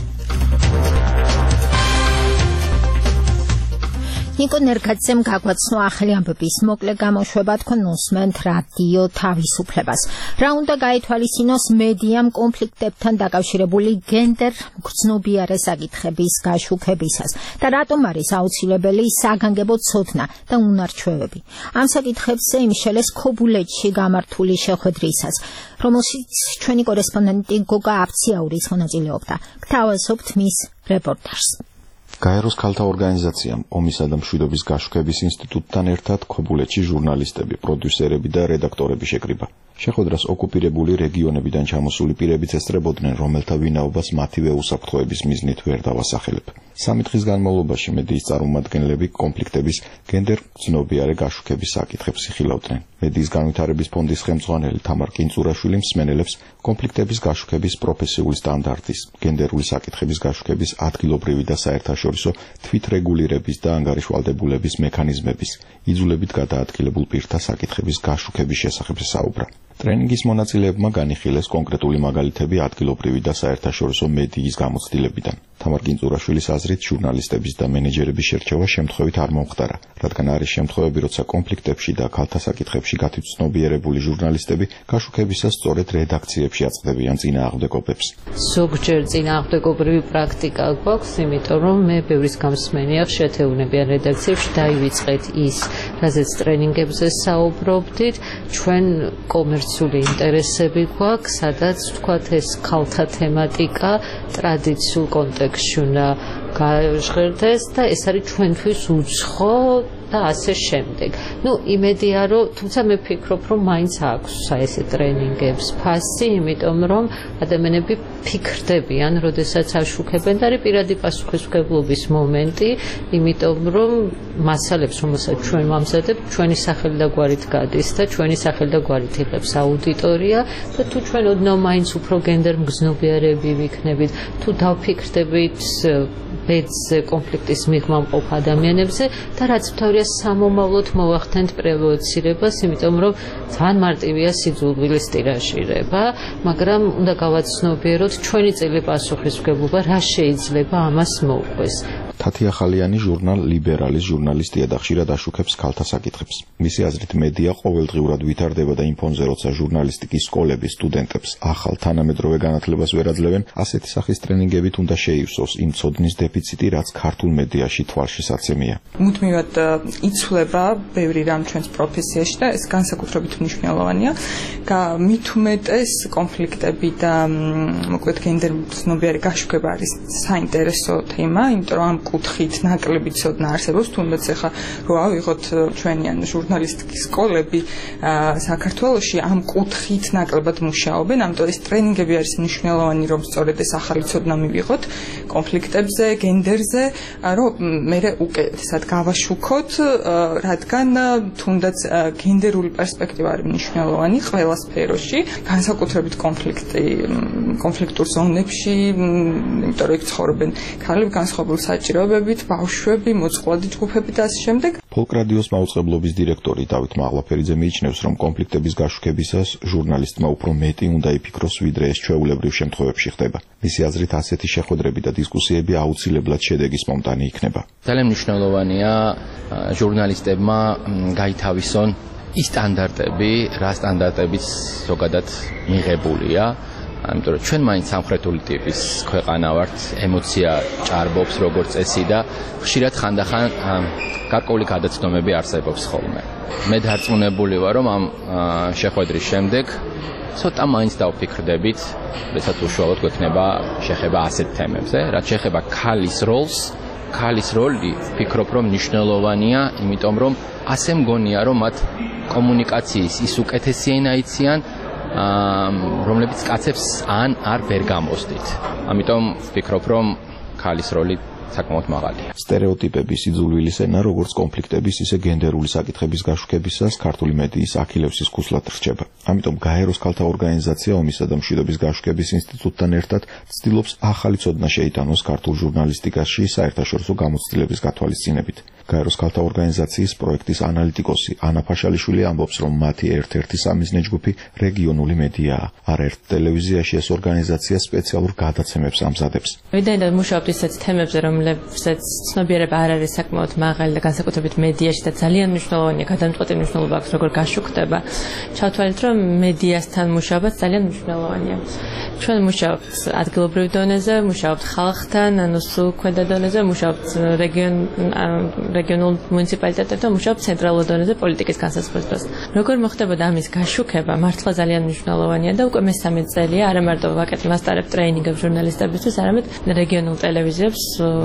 Speaker 2: ნიკო ნერგაძემ გაგვაცნო ახლი ამბების მოკლე გამოშვება. თქვენ უსმენთ რადიო თავისუფლებას. რა უნდა გაითვალისწინოს მედიამ კონფლიქტებთან დაკავშირებული გენდერ გრძნობიარე საკითხების გაშუქებისას და რატომ არის აუცილებელი საგანგებო ცოდნა და უნარჩვევები. ამ საკითხებზე იმშელეს ქობულეთში გამართული შეხვედრისას, რომელშიც ჩვენი კორესპონდენტი გოგა აფციაურიც მონაწილეობდა. გთავაზობთ მის რეპორტაჟს.
Speaker 14: გაეროს ქალთა ორგანიზაციამ ომისა და მშვიდობის გაშუქების ინსტიტუტთან ერთად ქობულეთში ჟურნალისტები, პროდიუსერები და რედაქტორები შეკრიბა. შეხვედრას ოკუპირებული რეგიონებიდან ჩამოსული პირებიც ესწრებოდნენ, რომელთა ვინაობას მათივე უსაფრთხოების მიზნით ვერ დავასახელებ. სამი დღის განმავლობაში მედიის წარმომადგენლები კონფლიქტების გენდერ გრძნობიარე გაშუქების საკითხებს იხილავდნენ. მედიის განვითარების ფონდის ხელმძღვანელი თამარ კინწურაშვილი მსმენელებს კონფლიქტების გაშუქების პროფესიული სტანდარტის, გენდერული საკითხების გაშუქების ადგილობრივი და საერთაშორისო თვითრეგულირების და ანგარიშვალდებულების მექანიზმების, იძულებით გადაადგილებულ პირთა საკითხების გაშუქების შესახებ საუბრა. ტრენინგის მონაწილეებმა განიხილეს კონკრეტული მაგალითები ადგილობრივი და საერთაშორისო მედიის გამოცდილებიდან. თამარ კინწურაშვილის აზრით, ჟურნალისტების და მენეჯერების შერჩევა შემთხვევით არ მომხდარა, რადგან არის შემთხვევები, როცა კონფლიქტებში და ქალთა საკითხებში გათვითცნობიერებული ჟურნალისტები გაშუქებისას სწორედ რედაქციებში აწყდებიან წინააღმდეგობებს.
Speaker 5: ზოგჯერ წინააღმდეგობრივი პრაქტიკა გვაქვს, იმიტომ რომ მე ბევრის გამსმენია შეთეუნებიან რედაქციებში დაივიწყეთ ის, რაზეც ტრენინგებზე საუბრობდით, ჩვენ კომერციული ინტერესები გვაქვს, სადაც თქვათ ეს ქალთა თემატიკა ტრადიციულ კონტექსტში უნდა გაჟღერდეს და ეს არის ჩვენთვის უცხო და ასე შემდეგ. ნუ იმედია რომ თუმცა მე ვფიქრობ რომ მაინც აქვს ესე ტრენინგებს ფასი, იმიტომ რომ ადამიანები ფიქრდებიან, როდესაც აშუქებენ და არის პირადი პასუხისმგებლობის მომენტი, იმიტომ რომ მასალებს რომელსაც ჩვენ ვამზადებთ, ჩვენი სახელი და გვარით გადის და ჩვენი სახელი და გვარით იღებს აუდიტორია და თუ ჩვენ ოდნავ მაინც უფრო გენდერ მგრძნობიარები ვიქნებით, თუ დავფიქრდებით ბედზე, კონფლიქტის მიღმა მყოფ ადამიანებზე და რაც მთავრია სამომავლოდ მოვახდენთ პრევენციებას, იმიტომ რომ ძალიან მარტივია სიძულვილის ტირაჟირება, მაგრამ უნდა გავაცნობიეროთ ჩვენი წელი პასუხისმგებლობა რა შეიძლება ამას მოუყვეს.
Speaker 14: თათი ახალიანი ჟურნალ ლიბერალის ჟურნალისტია და ხშირად აშუქებს ქალთა საკითხებს. მისი აზრით მედია ყოველდღიურად ვითარდება და იმ ფონზე როცა ჟურნალისტიკის სკოლების სტუდენტებს ახალ თანამედროვე განათლებას ვერ აძლევენ, ასეთი სახის ტრენინგებით უნდა შეივსოს იმ ცოდნის დეფიციტი, რაც ქართულ მედიაში თვალშისაცემია.
Speaker 15: მუდმივად იცვლება ბევრი რამ ჩვენს პროფესიაში და ეს განსაკუთრებით მნიშვნელოვანია. მით უმეტეს კონფლიქტები და მოკლედ გენდერმგრძნობიარე გაშუქება არის საინტერესო თემა, იმიტომ რომ ამ კუთხით ნაკლები ცოდნა არსებობს, თუნდაც ახლა რო ავიღოთ ჩვენი ან ჟურნალისტიკის სკოლები საქართველოში ამ კუთხით ნაკლებად მუშაობენ, ამიტომ ეს ტრენინგები არის მნიშვნელოვანი, რომ სწორედ ეს ახალი ცოდნა მივიღოთ კონფლიქტებზე, გენდერზე, რომ მე უკეთესად გავაშუქოთ, რადგან თუნდაც გენდერული პერსპექტივა არის მნიშვნელოვანი ყველა სფეროში, განსაკუთრებით კონფლიქტი, კონფლიქტურ ზონებში, იმიტომ რომ იქ ცხოვრობენ ქალები განსხვავებული საჭიროებებით, ბავშვები, მოწყვლადი ჯგუფები და ასე შემდეგ.
Speaker 14: ფოლკ რადიოს მაუწყებლობის დირექტორი დავით მაღლაფერიძე მიიჩნევს, რომ კონფლიქტების გაშუქებისას ჟურნალისტმა უფრო მეტი უნდა იფიქროს, ვიდრე ეს ჩვეულებრივ შემთხვევებში ხდება. მისი აზრით, ასეთი შეხვედრები და დისკუსიები აუცილებლად შედეგის მომტანი იქნება.
Speaker 16: ძალიან მნიშვნელოვანია ჟურნალისტებმა გაითავისონ ის სტანდარტები, რა სტანდარტებიც ზოგადად მიღებულია. ამიტომ რომ ჩვენ მაინც სამხრეთული ტიპის ქვეყანა ვართ, ემოცია ჭარბობს როგორც წესი და ხშირად ხანდახან გარკვეული გადაცდომები არსებობს ხოლმე. მე დარწმუნებული ვარ, რომ ამ შეხვედრის შემდეგ ცოტა მაინც დავფიქრდებით, როდესაც უშუალოდ გვექნება შეხება ასეთ თემებზე, რაც შეეხება ქალის როლს. ქალის როლი ვფიქრობ, რომ მნიშვნელოვანია, იმიტომ რომ ასე მგონია, რომ მათ კომუნიკაციის ის უკეთესი ენა იციან, რომლებიც კაცებს ან არ ვერ გამოსდით. ამიტომ ვფიქრობ, რომ ქალის როლი საკმაოდ მაღალია.
Speaker 14: სტერეოტიპების იძულვილის ენა, როგორც კონფლიქტების, ისე გენდერული საკითხების გაშუქებისას ქართული მედიის აქილევსის ქუსლად რჩება. ამიტომ გაეროს ქალთა ორგანიზაცია ომისა და მშვიდობის გაშუქების ინსტიტუტთან ერთად ცდილობს ახალი ცოდნა შეიტანოს ქართულ ჟურნალისტიკაში საერთაშორისო გამოცდილების გათვალისწინებით. გაეროს ქალთა ორგანიზაციის პროექტის ანალიტიკოსი ანა ფაშალიშვილი ამბობს, რომ მათი ერთ-ერთი სამიზნე ჯგუფი რეგიონული მედიაა. არაერთ ტელევიზიაში ეს ორგანიზაცია სპეციალურ გადაცემებს ამზადებს.
Speaker 5: ვიდრე მუშაობთ ისეთ თემებზე, რომლებსაც ცნობიერება არ არის საკმაოდ მაღალი და განსაკუთრებით მედიაში და ძალიან მნიშვნელოვანია, გადამწყვეტი მნიშვნელობა აქვს, როგორ გაშუქდება. ჩავთვალეთ, რომ მედიასთან მუშაობაც ძალიან მნიშვნელოვანია. ჩვენ მუშაობთ ადგილობრივ დონეზე, მუშაობთ ხალხთან, ანუ სულ ქვედა დონეზე, მუშაობთ რეგიონ რეგიონულ მუნიციპალიტეტებთან, მუშაობთ ცენტრალურ დონეზე პოლიტიკის განსაზღვრებას. როგორ მოხდებოდა ამის გაშუქება, მართლა ძალიან მნიშვნელოვანია და უკვე მესამე წელია, არა მარტო ვაკეთებ მასტარებ ტრეინინგებს ჟურნალისტებისთვის, არამედ რეგიონულ ტელევიზიებს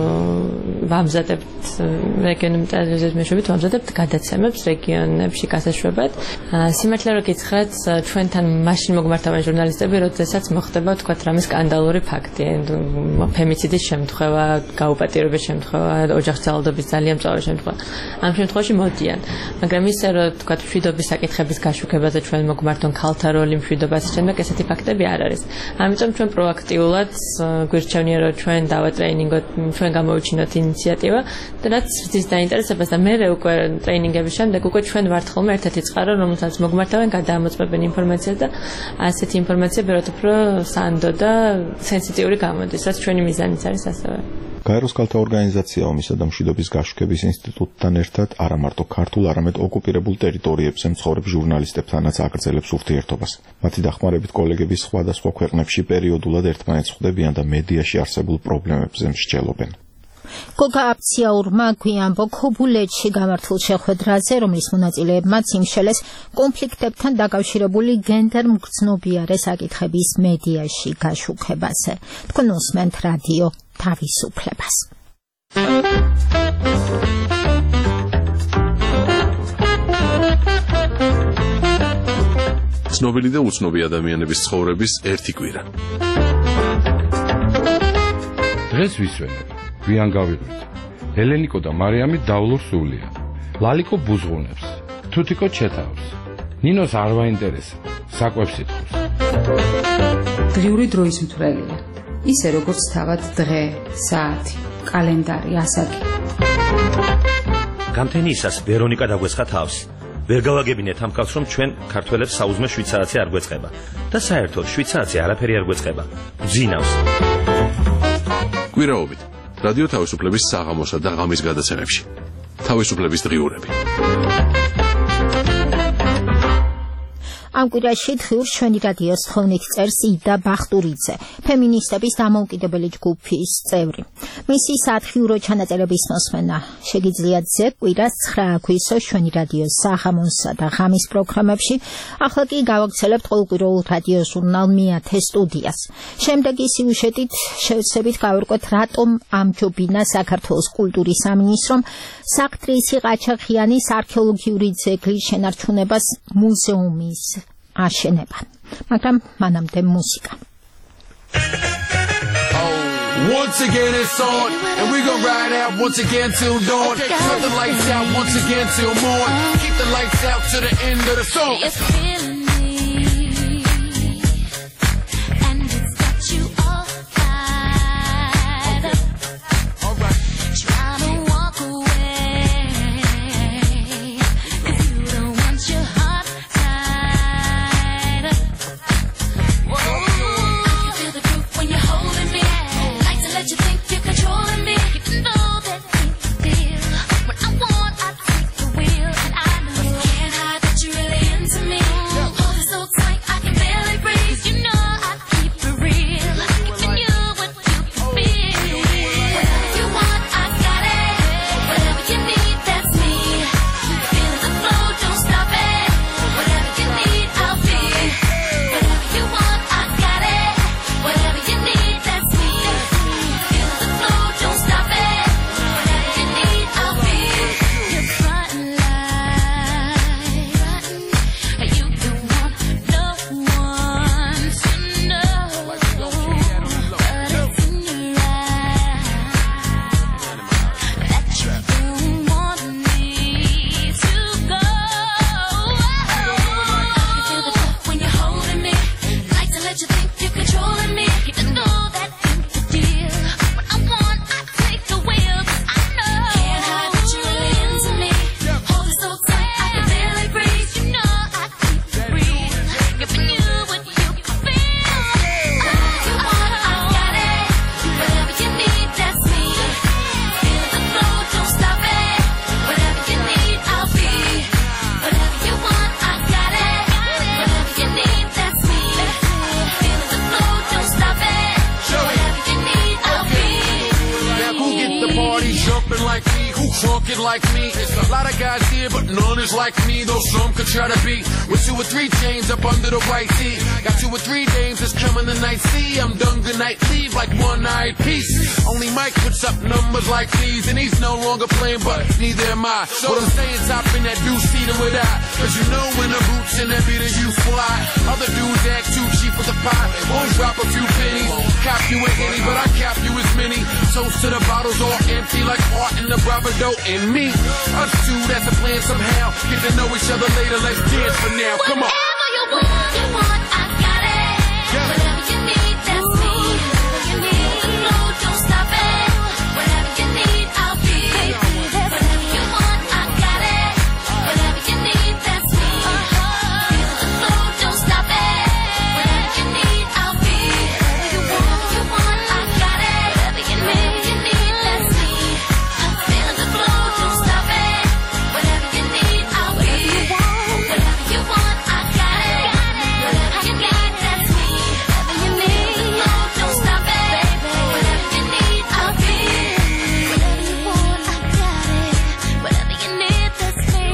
Speaker 5: ვამზადებთ, რეგიონულ ტელევიზიის მეშვეობით ვამზადებთ გადაცემებს რეგიონებში გასაშვებად. სიმართლე რომ გითხრათ, ჩვენთან მაშინ მოგმართავენ ჟურნალისტები, როდესაც მოხდება თქვათ რამე სკანდალური ფაქტი, ფემიციდის შემთხვევა, გაუპატიურების შემთხვევა, ოჯახსძალადობის ძალიან მწვავე შემთხვევა. ამ შემთხვევაში მოდიან, მაგრამ ისე რომ თქვათ მშვიდობის საკითხების გაშუქებაზე ჩვენ მოგმართონ ქალთა როლი მშვიდობას შემდეგ ესეთი ფაქტები არ არის. ამიტომ ჩვენ პროაქტიულად გვირჩევნია რომ ჩვენ დავატრეინინგოთ, ჩვენ გამოვიჩინოთ ინიციატივა და რაც ზრდის დაინტერესებას და მე უკვე ტრეინინგების შემდეგ უკვე ჩვენ ვართ ხოლმე ერთ-ერთი წყარო, რომელსაც მოგმართავენ, გადაამოწმებენ ინფორმაციას და ასეთი ინფორმაცია ბევრად უფრო სანდო და სენსიტიური გამოდის, რაც ჩვენი მიზანიც არის ასევე.
Speaker 14: გაეროს ქალთა ორგანიზაცია ომისა და მშვიდობის გაშუქების ინსტიტუტთან ერთად არა მარტო ქართულ, არამედ ოკუპირებულ ტერიტორიებზე მცხოვრებ ჟურნალისტებთანაც აგრძელებს ურთიერთობას. მათი დახმარებით კოლეგები სხვადასხვა ქვეყნებში პერიოდულად ერთმანეთს ხვდებიან და მედიაში არსებულ პრობლემებზე მსჯელობენ.
Speaker 2: გოგა აფციაურმა გვიანბო ქობულეთში გამართულ შეხვედრაზე, რომლის მონაწილეებმაც იმშელეს კონფლიქტებთან დაკავშირებული გენდერმგრძნობიარე საკითხების მედიაში გაშუქებაზე. თქვენ უსმენთ რადიო თავისუფლებას.
Speaker 1: ცნობილი და უცნობი ადამიანების ცხოვრების ერთი კვირა.
Speaker 17: დღეს ვისვენებ, გვიან გავიღვით. ელენიკო და მარიამი დავლურ სულია. ლალიკო ბუზღუნებს, თუთიკო ჩეთავს. ნინოს არ ვაინტერესებს, საკვებს იტყვის.
Speaker 18: დღიური დროის მთვრელია. ისე როგორც თავად დღე, საათი, კალენდარი, ასაკი.
Speaker 19: გამთენიისას ვერონიკა დაგვეცხა თავს. ვერ გავაგებინეთ ამ კაცს, რომ ჩვენ ქართველებს საუზმე შვიცარაცი არ გვეწყება და საერთოდ შვიცარაცი არაფერი არ გვეწყება. გძინავს.
Speaker 1: კვირაობით რადიო თავისუფლების საღამოსა და ღამის გადაცემებში. თავისუფლების დღიურები.
Speaker 2: ამ კვირაში დღიურს ჩვენი რადიოს თხოვნით წერს იდა ბახტურიძე, ფემინისტების დამოუკიდებელი ჯგუფის წევრი. მისი სათხიურო ჩანაწერების მოსმენა შეგიძლიათ ძე კვირას ცხრა აქვისოს ჩვენი რადიოს საღამოსა და ღამის პროგრამებში. ახლა კი გავაგრძელებთ ყოველკვირეულ რადიო ჟურნალ მეათე სტუდიას. შემდეგი სიუჟეტით შევცდებით გავერკვეთ, რატომ ამჯობინა საქართველოს კულტურის სამინისტრომ საკტრისი ყაჩაღიანის არქეოლოგიური ძეგლის შენარჩუნებას მუზეუმის აშენება. მაგრამ მანამდე მუსიკა.
Speaker 10: Once again it's on, and we gon' ride out once again till dawn. Cut the lights out once again till morn. Keep the lights out to the end of the song. Like me, it's a lot of guys here, but none is like me. Though some could try to be with two or three chains up under the white tee. Got two or three dames that's coming the night. See, I'm done good night, leave like one night peace. Only Mike puts up numbers like these, and he's no longer playing, but neither am I. So what I'm saying, top in that deuce seater with I, cause you know when the boots and that beater you fly. Other dudes act too cheap for the pot, won't drop a few pennies. Cop you a henny, but I cap you as many. Toast to the bottles all empty like art in the bravado in me. Us two, that's a plan somehow. Get to know each other later, let's dance for now. Come on.
Speaker 11: Whatever you want, you want, I got it. Yeah. Whatever you need, that's me. Whatever you need, no, don't stop it. Whatever you need, I'll be. Whatever you want, I got it. Whatever you need, that's me. Feel the flow, don't stop it. Whatever you need, I'll be. Whatever you want, you want, I got it. Whatever you need, you need, that's me. I'm feeling the flow, don't stop it. Whatever you need, I'll be. Whatever you want, I got it. Whatever you need, that's me. Whatever you need, don't stop it. Whatever you need, I'll be. Whatever you want, I got it. Whatever you need, that's me.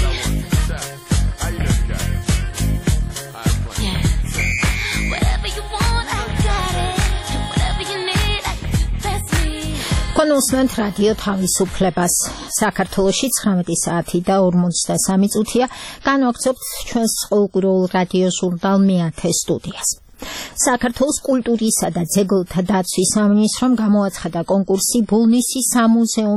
Speaker 11: Yeah. Whatever you want, I got it. Whatever you need, that's me.
Speaker 2: კონუსმენთ რადიო თავისუფლებას. საქართველოში ცხრამეტი საათი და ორმოცდასამი წუთია. განვაგრძობთ ჩვენს ყოველკვირეულ რადიო ჟურნალ მეათე სტუდიას. საქართველოს კულტურისა და ძეგლთა დაცვის სამინისტრომ გამოაცხადა კონკურსი ბოლნისის სამუზეუმო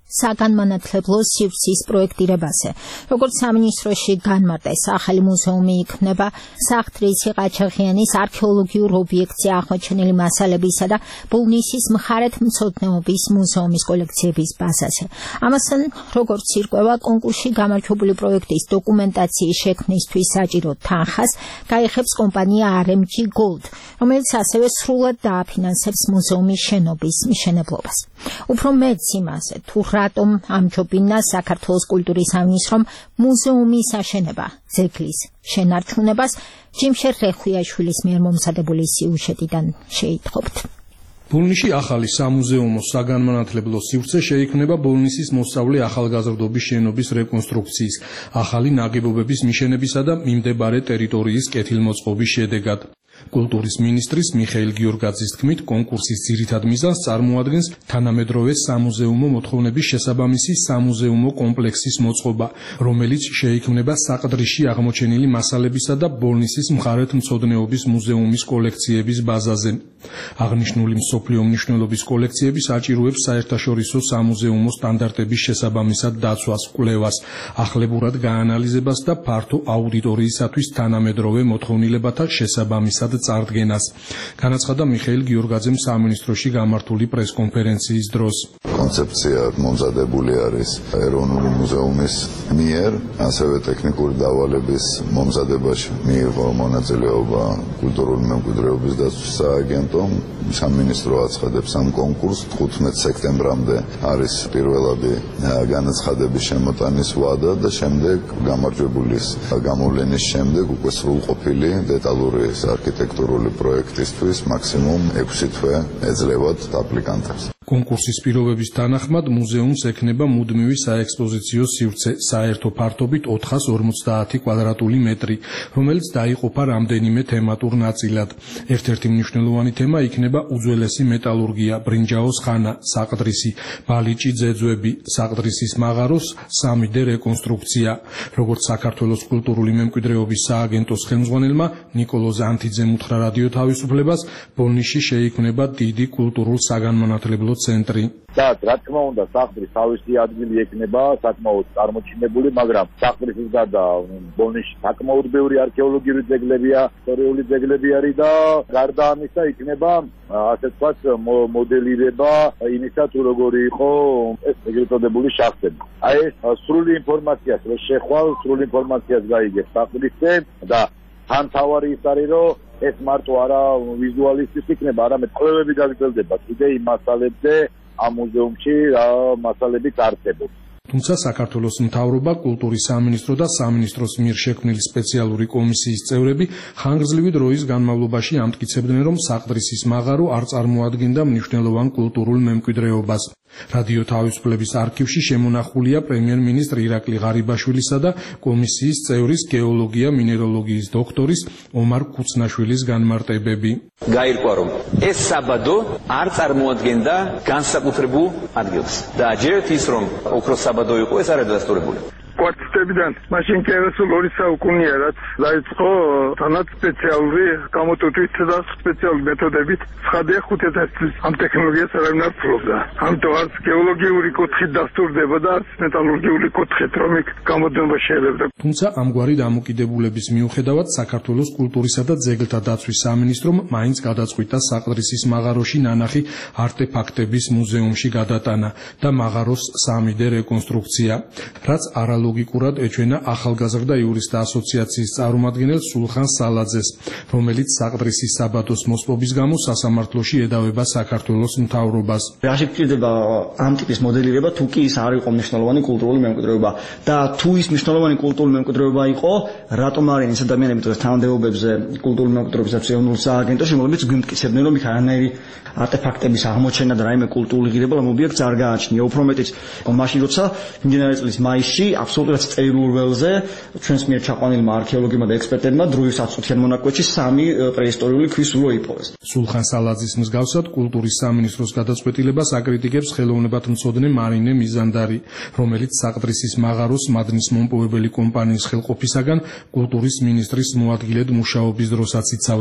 Speaker 2: საგანმანათლებლო სივრცის პროექტირებაზე. როგორც სამინისტროში განმარტეს, ახალი მუზეუმი იქმნება საღვთრიցი ყაჩაღიანის არქეოლოგიურ ობიექტზე აღმოჩენილი მასალებისა და ბოლნისის მხარეთმცოდნეობის მუზეუმის კოლექციების ბაზაზე. ამასთან, როგორც ირკვევა, კონკურსში გამარჯვებული პროექტის დოკუმენტაციის შექმნისთვის საჭირო თანხას გაიხებს კომპანია არ ემ ჯი Gold, რომელიც ასევე სრულად დააფინანსებს მუზეუმის შენობის მშენებლობას. უფრო მეც იმაზე, თუ რატომ ამჯობინა საქართველოს კულტურის სამინისტრომ მუზეუმის აშენება ძეგლის შენარჩუნებას, ჯიმშერ რეხვიაშვილის მიერ მომზადებული სიუჟეტიდან შეითხოვთ.
Speaker 20: ბოლნისში ახალი სამუზეუმო საგანმანათლებლო სივრცე შეიქმნება ბოლნისის მოსწავლე ახალგაზრდობის შენობის რეკონსტრუქციის, ახალი ნაგებობების მიშენებისა და მიმდებარე ტერიტორიის კეთილმოწყობის შედეგად. კულტურის მინისტრის მიხეილ გიორგაძის თქმით, კონკურსის ძირითად მიზანს წარმოადგენს თანამედროვე სამუზეუმო მოთხოვნების შესაბამისი სამუზეუმო კომპლექსის მოწყობა, რომელიც შეიქმნება საყდრიში აღმოჩენილი მასალებისა და ბოლნისის მხარეთმცოდნეობის მუზეუმის კოლექციების ბაზაზე. აღნიშნული მსოფლიო მნიშვნელობის კოლექციები საჭიროებს საერთაშორისო სამუზეუმო სტანდარტების შესაბამისად დაცვას, კვლევას, ახლებურად გაანალიზებას და ფართო აუდიტორიისათვის თანამედროვე მოთხოვნილებათა შესაბამისად წარდგენას. განაცხადა მიხეილ გიორგაძემ სამინისტროში გამართული პრესკონფერენციის დროს.
Speaker 21: კონცეფცია მომზადებული არის ეროვნული მუზეუმის მიერ, ასევე ტექნიკური დავალების მომზადებაში მიიღო მონაწილეობა კულტურული მემკვიდრეობის დაცვის სააგენტომ. სამინისტრო აცხადებს ამ კონკურსს თხუთმეტ სექტემბრამდე არის პირველადი განაცხადების შემოტანის ვადა და შემდეგ გამარჯვებულის გამოვლენის შემდეგ უკვე სრულყოფილი დეტალური არქიტექტურული პროექტისთვის მაქსიმუმ ექვსი თვე ეძლებათ აპლიკანტებს.
Speaker 20: კონკურსის პირობების თანახმად მუზეუმს ექნება მუდმივი საექსპოზიციო სივრცე საერთო ფართობით ოთხას ორმოცდაათი კვადრატული მეტრი, რომელიც დაიყოფა რამდენიმე თემატურ ნაწილად. ერთ-ერთი მნიშვნელოვანი თემა იქნება უძველესი მეტალურგია, ბრინჯაოს ხანა, საყდრისი, ბალიჭი ძეძვები, საყდრისის მაღაროს სამი დე რეკონსტრუქცია. როგორც საქართველოს კულტურული მემკვიდრეობის სააგენტოს ხელმძღვანელმა ნიკოლო ზანთიძემ უთხრა რადიო თავისუფლებას, ბოლნისში შეიქმნება დიდი კულტურულ საგანმანათლებლო ცენტრი.
Speaker 22: და რა თქმა უნდა, საყდრის თავისი ადგილი ექნება საკმაოდ წარმოჩინებული, მაგრამ საყდრისის გარდა ბოლნისში საკმაოდ ბევრი არქეოლოგიური ძეგლებია, ისტორიული ძეგლები არის და გარდა ამისა იქნება ასე ვთქვათ მოდელირება იმისა, თუ როგორი იყო ეს ეგრეთ წოდებული შახტები. აი ეს სრული ინფორმაციას რო შეხვალ, სრული ინფორმაციას გაიგებს საყდრისზე და თან თავარი ის არის, რომ ეს მარტო არა ვიზუალისტის იქნება, არამედ კვლევები გაგრძელდება კიდე იმ მასალებზე ამ მუზეუმში რა მასალები წარსებობს.
Speaker 20: თუმცა საქართველოს მთავრობა, კულტურის სამინისტრო და სამინისტროს მიერ შექმნილი სპეციალური კომისიის წევრები ხანგრძლივი დროის განმავლობაში ამტკიცებდნენ, რომ საყდრისის მაღარო არ წარმოადგენდა მნიშვნელოვან კულტურულ მემკვიდრეობას. რადიო თავისუფლების არქივში შემონახულია პრემიერ-მინისტრ ირაკლი ღარიბაშვილისა და კომისიის წევრის გეოლოგია მინეროლოგიის დოქტორის ომარ კუცნაშვილის განმარტებები.
Speaker 23: გაირკვა, რომ ეს საბადო არ წარმოადგენდა განსაკუთრებულ ადგილს და ჯერთ ის, რომ ოქროს საბადო იყო, ეს არ დადასტურებული.
Speaker 24: კვარტიტებიდან მაშინ კერესულ ორი საუკუნეა, რაც დაიწყო თანაც სპეციალური გამოტვით და სპეციალური მეთოდებით ცხადია ხუთი წლის ამ ტექნოლოგიას არავინ არ ფლობდა. ამიტომ არც გეოლოგიური კუთხით დასტურდება და არც მეტალურგიული კუთხით, რომ იქ გამოდნობა შეიძლება.
Speaker 20: თუმცა ამგვარი დამოკიდებულების მიუხედავად საქართველოს კულტურისა და ძეგლთა დაცვის სამინისტრომ მაინც გადაწყვიტა საყდრისის მაღაროში ნანახი არტეფაქტების მუზეუმში გადატანა და მაღაროს სამი დე რეკონსტრუქცია, რაც არალ ლოგიკურად ეჩვენა ახალგაზრდა იურისტთა ასოციაციის წარმომადგენელ სულხან სალაძეს, რომელიც საყდრისის საბადოს მოსპობის გამო სასამართლოში ედავება საქართველოს მთავრობას.
Speaker 25: რაში გვჭირდება ამ ტიპის მოდელირება, თუ კი ის არ იყო მნიშვნელოვანი კულტურული მემკვიდრეობა და თუ ის მნიშვნელოვანი კულტურული მემკვიდრეობა იყო, რატომ არიან ეს ადამიანები დღეს თანამდებობებზე კულტურული მემკვიდრეობისათვის ეროვნულ სააგენტოში, რომლებიც გვიმტკიცებდნენ, რომ იქ არანაირი არტეფაქტების აღმოჩენა და რაიმე კულტურული ღირებულება ამ ობიექტს არ გააჩნია. უფრო მეტიც, მაშინ როცა მიმდინარე წლის მაისში აბსოლუტურად წერილურ ველზე ჩვენს მიერ ჩაყვანილმა არქეოლოგებმა და ექსპერტებმა დროის ათწუთიან მონაკვეთში სამი პრეისტორიული ქვის ულო იპოვეს.
Speaker 20: სულხან სალაძის მსგავსად კულტურის სამინისტროს გადაწყვეტილებას აკრიტიკებს ხელოვნებათმცოდნე მარინე მიზანდარი, რომელიც საყდრისის მაღაროს მადნის მომპოვებელი კომპანიის ხელყოფისაგან კულტურის მინისტრის მოადგილედ მუშაობის დროსაც იცავდა.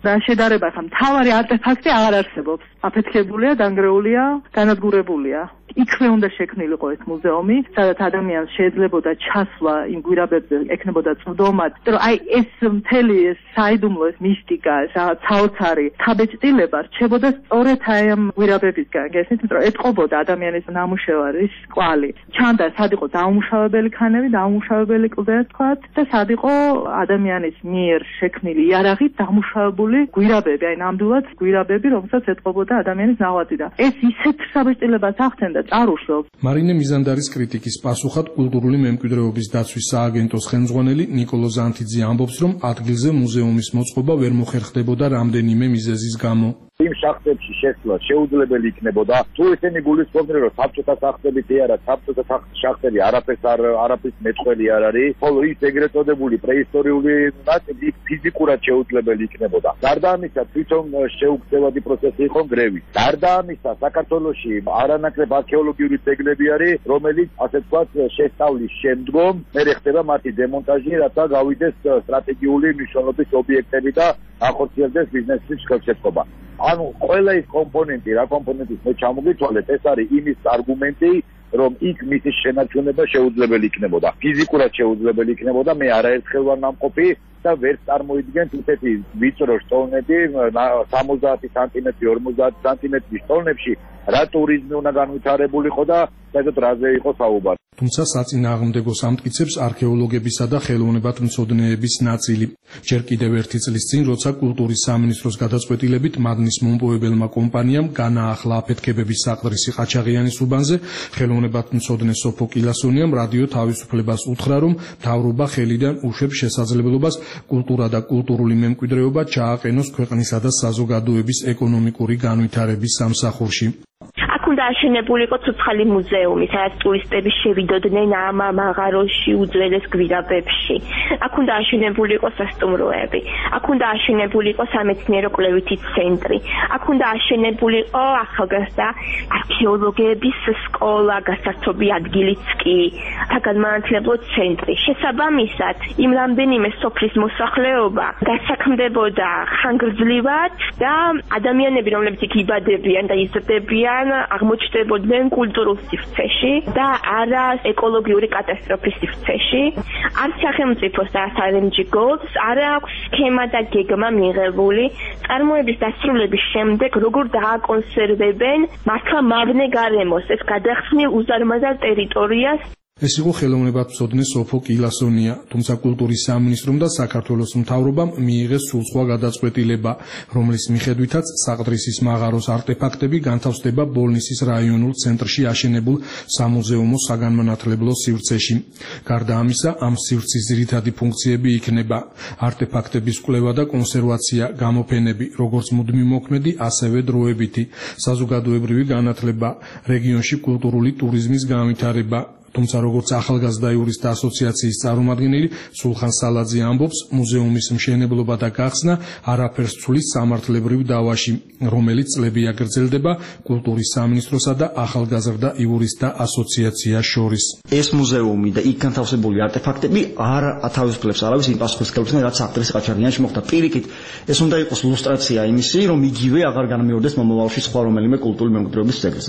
Speaker 4: რა შედარება ხა მთავარი არტეფაქტი აღარ არსებობს. აფეთქებულია, დანგრეულია, განადგურებულია. იქვე უნდა შექმნილიყო ეს მუზეუმი, სადაც ადამიანს შეიძლებოდა ჩასვლა იმ გვირაბებზე, ექნებოდა წვდომად. იმიტომ რომ აი ეს მთელი ეს საიდუმლო ეს მისტიკა, რაღაც საოცარი თავეჭდილება რჩებოდა სწორედ აი ამ გვირაბებისგან. გესმით, იმიტომ რომ ეთყობოდა ადამიანის ნამუშევარის კვალი. ჩანდა სად იყო დაუმუშავებელი ქანები, დაუმუშავებელი კლდე თქვათ და სად იყო ადამიანის მიერ შექმნილი იარაღით დამუშავებული გვირაბები, აი ნამდვილად გვირაბები, რომელსაც ეთყობოდა ადამიანის ნაღვაწი და ეს ისეთ საბჭილებას ახდენდა წარუშლობს.
Speaker 20: მარინე მიზანდარის კრიტიკის პასუხად კულტურული მემკვიდრეობის დაცვის სააგენტოს ხელმძღვანელი ნიკოლო ზანთიძე ამბობს, რომ ადგილზე მუზეუმის მოწყობა ვერ მოხერხდებოდა რამდენიმე მიზეზის გამო.
Speaker 22: იმ შახტებში შესვლა შეუძლებელი იქნებოდა თუ ესენი გულისხმობდნენ რომ საბჭოთა სახთებითი არა საბჭოთა შახტები არაფერს არ არაფრის მეტყველი არ არის ხოლო ის ეგრეთ წოდებული პრეისტორიული ნაწილი ფიზიკურად შეუძლებელი იქნებოდა გარდა ამისა თვითონ შეუქცევადი პროცესი იყო გრევის გარდა ამისა საქართველოში არანაკლებ არქეოლოგიური ძეგლები არის რომელიც ასე ვთქვათ შესწავლის შემდგომ მერე ხდება მათი დემონტაჟი რათა გავიდეს სტრატეგიული მნიშვნელობის ობიექტები და ახორციელდეს ბიზნესის ხელშეწყობა ანუ ყველა ის კომპონენტი, რა კომპონენტის მე ჩამოგითვალეთ, ეს არის იმის არგუმენტი, რომ იქ მისი შენარჩუნება შეუძლებელი იქნებოდა. ფიზიკურად შეუძლებელი იქნებოდა, მე არაერთხელ ვარ ნამყოფი და ვერ წარმოიდგენთ ისეთი ვიწრო სტოლნები, სამოცდაათი სანტიმეტრი, ორმოცდაათი სანტიმეტრის სტოლნებში, რა ტურიზმი უნდა განვითარებულიყო და საერთოდ რაზე იყო საუბარი.
Speaker 20: თუმცა საწინააღმდეგო სამტკიცებს არქეოლოგებისა და ხელოვნებათმცოდნეების ნაწილი. ჯერ კიდევ ერთი წლის წინ, როცა კულტურის სამინისტროს გადაწყვეტილებით მადნის მომპოვებელმა კომპანიამ განაახლა აფეთქებების საყდრისი ყაჩაღიანის უბანზე, ხელოვნებათმცოდნე სოფო კილასონიამ რადიო თავისუფლებას უთხრა, რომ მთავრობა ხელიდან უშვებს შესაძლებლობას კულტურა და კულტურული მემკვიდრეობა ჩააყენოს ქვეყნისა და საზოგადოების ეკონომიკური განვითარების სამსახურში.
Speaker 6: აქ უნდა აშენებულიყო ცოცხალი მუზეუმი, სადაც ტურისტები შევიდოდნენ ამ მაღაროში უძველეს გვირაბებში. აქ უნდა აშენებულიყო სასტუმროები. აქ უნდა აშენებულიყო სამეცნიერო კვლევითი ცენტრი. აქ უნდა აშენებულიყო ახალგაზრდა არქეოლოგების სკოლა, გასართობი ადგილიც კი, საგანმანათლებლო ცენტრი. შესაბამისად, იმ რამდენიმე სოფლის მოსახლეობა დასაქმდებოდა ხანგრძლივად და ადამიანები, რომლებიც იქ იბადებიან და იზრდებიან, აღმოჩნდებოდნენ კულტურულ სივრცეში და არა ეკოლოგიური კატასტროფის სივრცეში. არც სახელმწიფოს და არც არ ემ ჯი გოს არ აქვს სქემა და გეგმა მიღებული წარმოების დასრულების შემდეგ როგორ დააკონსერვებენ მართლა მავნე გარემოს ეს გადახსნილ უზარმაზარ ტერიტორიას.
Speaker 20: ეს იყო ხელოვნებათმცოდნე სოფო კილასონია, თუმცა კულტურის სამინისტრომ და საქართველოს მთავრობამ მიიღეს სულ სხვა გადაწყვეტილება, რომლის მიხედვითაც საყდრისის მაღაროს არტეფაქტები განთავსდება ბოლნისის რაიონულ ცენტრში აშენებულ სამუზეუმო საგანმანათლებლო სივრცეში. გარდა ამისა, ამ სივრცის ძირითადი ფუნქციები იქნება არტეფაქტების კვლევა და კონსერვაცია, გამოფენები, როგორც მუდმივ მოქმედი, ასევე დროებითი, საზოგადოებრივი განათლება, რეგიონში კულტურული ტურიზმის განვითარება. თუმცა როგორც ახალგაზრდა იურისტთა ასოციაციის წარმომადგენელი სულხან სალაძე ამბობს, მუზეუმის მშენებლობა და გახსნა არაფერს ცვლის სამართლებრივ დავაში, რომელიც წლებია გრძელდება კულტურის სამინისტროსა და ახალგაზრდა იურისტთა ასოციაციას შორის.
Speaker 25: ეს მუზეუმი და იქ განთავსებული არტეფაქტები არ ათავისუფლებს არავის იმ პასუხისმგებლობისგან, რაც საყდრის ყაჩაღიანში მოხდა. პირიქით, ეს უნდა იყოს ილუსტრაცია იმისი, რომ იგივე აღარ განმეორდეს მომავალში სხვა რომელიმე კულტურული მემკვიდრეობის ძეგლზე.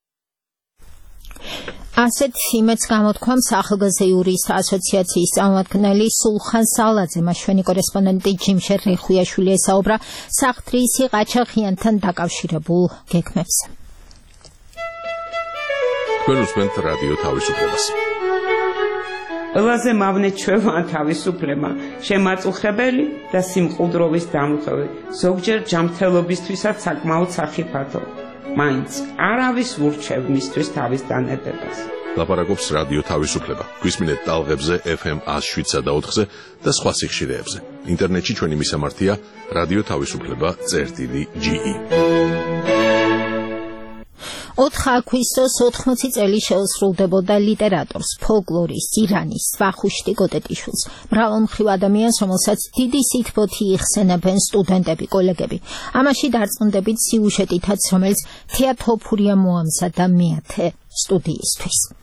Speaker 2: ასეთ იმედს გამოთქვამს ახალგაზრდა იურისტთა ასოციაციის წარმომადგენელი სულხან სალაძე. ჩვენი კორესპონდენტი ჯიმშერ რიხვიაშვილი ესაუბრა საყდრისი ყაჩაღიანთან დაკავშირებულ გეგმებს.
Speaker 1: თქვენ უსმენთ რადიო თავისუფლებას.
Speaker 7: ყველაზე მავნე ჩვევა თავისუფლება, შემაწუხებელი და სიმყუდროვის დამხები, ზოგჯერ ჯანმრთელობისთვისაც საკმაოდ სახიფათო. მაინც არავის ურჩევ მისთვის თავის დანებებას.
Speaker 1: ლაპარაკობს რადიო თავისუფლება. გვისმინეთ ტალღებზე ეფ ემ ათს შვიდსა და ოთხზე და სხვა სიხშირეებზე. ინტერნეტში ჩვენი მისამართია რადიო თავისუფლება წერტილი ჯი ი.
Speaker 2: ოთხ აგვისტოს ოთხმოცი წელი შეუსრულდებოდა ლიტერატორს, ფოლკლორის, ირანის, ვახუშტი გოტეტიშვილს, მრავალმხრივ ადამიანს, რომელსაც დიდი სითბოთი იხსენებენ სტუდენტები, კოლეგები. ამაში დარწმუნდებით სიუჟეტითაც, რომელიც თეატოფურია მოამზადა მეათე სტუდიისთვის.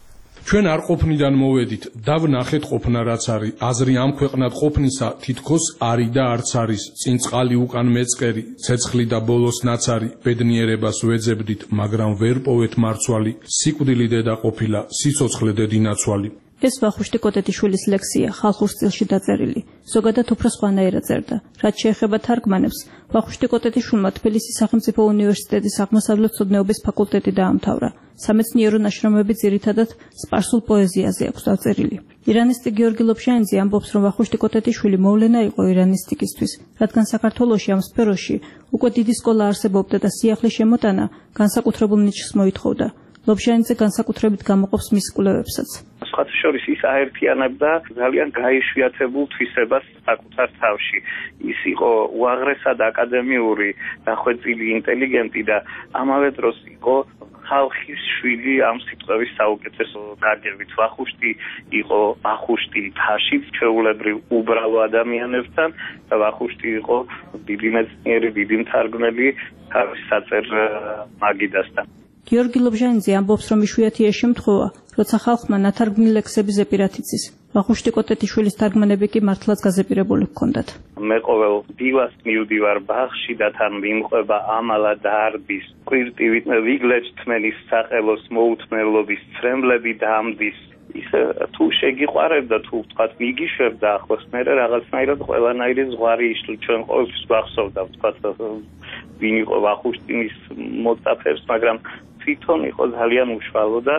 Speaker 20: ჩვენ არ ყოფნიდან მოვედით და ვნახეთ ყოფნა რაც არის. აზრი ამ ქვეყნად ყოფნისა თითქოს არის და არც არის. წინ წყალი უკან მეწყერი, ცეცხლი და ბოლოს ნაცარი. ბედნიერებას ვეძებდით, მაგრამ ვერ პოვეთ მარცვალი. სიკვდილი დედა ყოფილა, სიცოცხლე დედინაცვალი.
Speaker 3: ეს ვახუშტი კოტეტიშვილის ლექსია, ხალხურ სტილში დაწერილი. ზოგადად უფრო სხვანაირად წერდა. რაც შეეხება თარგმანებს, ვახუშტი კოტეტიშვილმა თბილისის სახელმწიფო უნივერსიტეტის აღმოსავლეთმცოდნეობის ფაკულტეტი დაამთავრა. სამეცნიერო ნაშრომები ძირითადად სპარსულ პოეზიაზე აქვს დაწერილი. ირანისტი გიორგი ლობჟანიძე ამბობს, რომ ვახუშტი კოტეტიშვილი მოვლენა იყო ირანისტიკისთვის, რადგან საქართველოში ამ სფეროში უკვე დიდი სკოლა არსებობდა და სიახლის შემოტანა განსაკუთრებულ ნიჩს მოითხოვდა. ლობჟანიძე განსაკუთრებით გამოყოფს მის კვლევებსაც.
Speaker 8: სხვათა შორის ის აერთიანებდა ძალიან გაიშვიათებულ თვისებას საკუთარ თავში. ის იყო უაღრესად აკადემიური, დახვეწილი ინტელიგენტი და ამავე დროს იყო ხალხის შვილი ამ სიტყვის საუკეთესო ნაგებით. ვახუშტი იყო ვახუშტი თაშით, ჩვეულებრივ უბრალო ადამიანებთან და ვახუშტი იყო დიდი მეცნიერი, დიდი მთარგმნელი თავის საწერ მაგიდასთან.
Speaker 3: გიორგი ლობჟანიძე ამბობს, რომ იშვიათია შემთხვევა, როცა ხალხმა ნათარგმნი ლექსების ზეპირად იცის. ვახუშტი კოტეტიშვილის თარგმანები კი მართლაც გაზეპირებული ჰქონდათ.
Speaker 8: მე ყოველ დილას მივდივარ ბაღში და თან მიმყვება ამალა დარდის, კვირტივით ვიგლეჯ თმელის საყელოს მოუთმელობის ცრემლები დამდის. ის თუ შეგიყვარებდა, თუ ვთქვათ მიგიშვებდა ახლოს, მე რაღაცნაირად ყველანაირი ზღვარი იშლი ჩვენ ყოველთვის გვახსოვდა, ვთქვათ ვინ იყო ვახუშტინის მოწაფეებს, მაგრამ თვითონ იყო ძალიან უშუალო და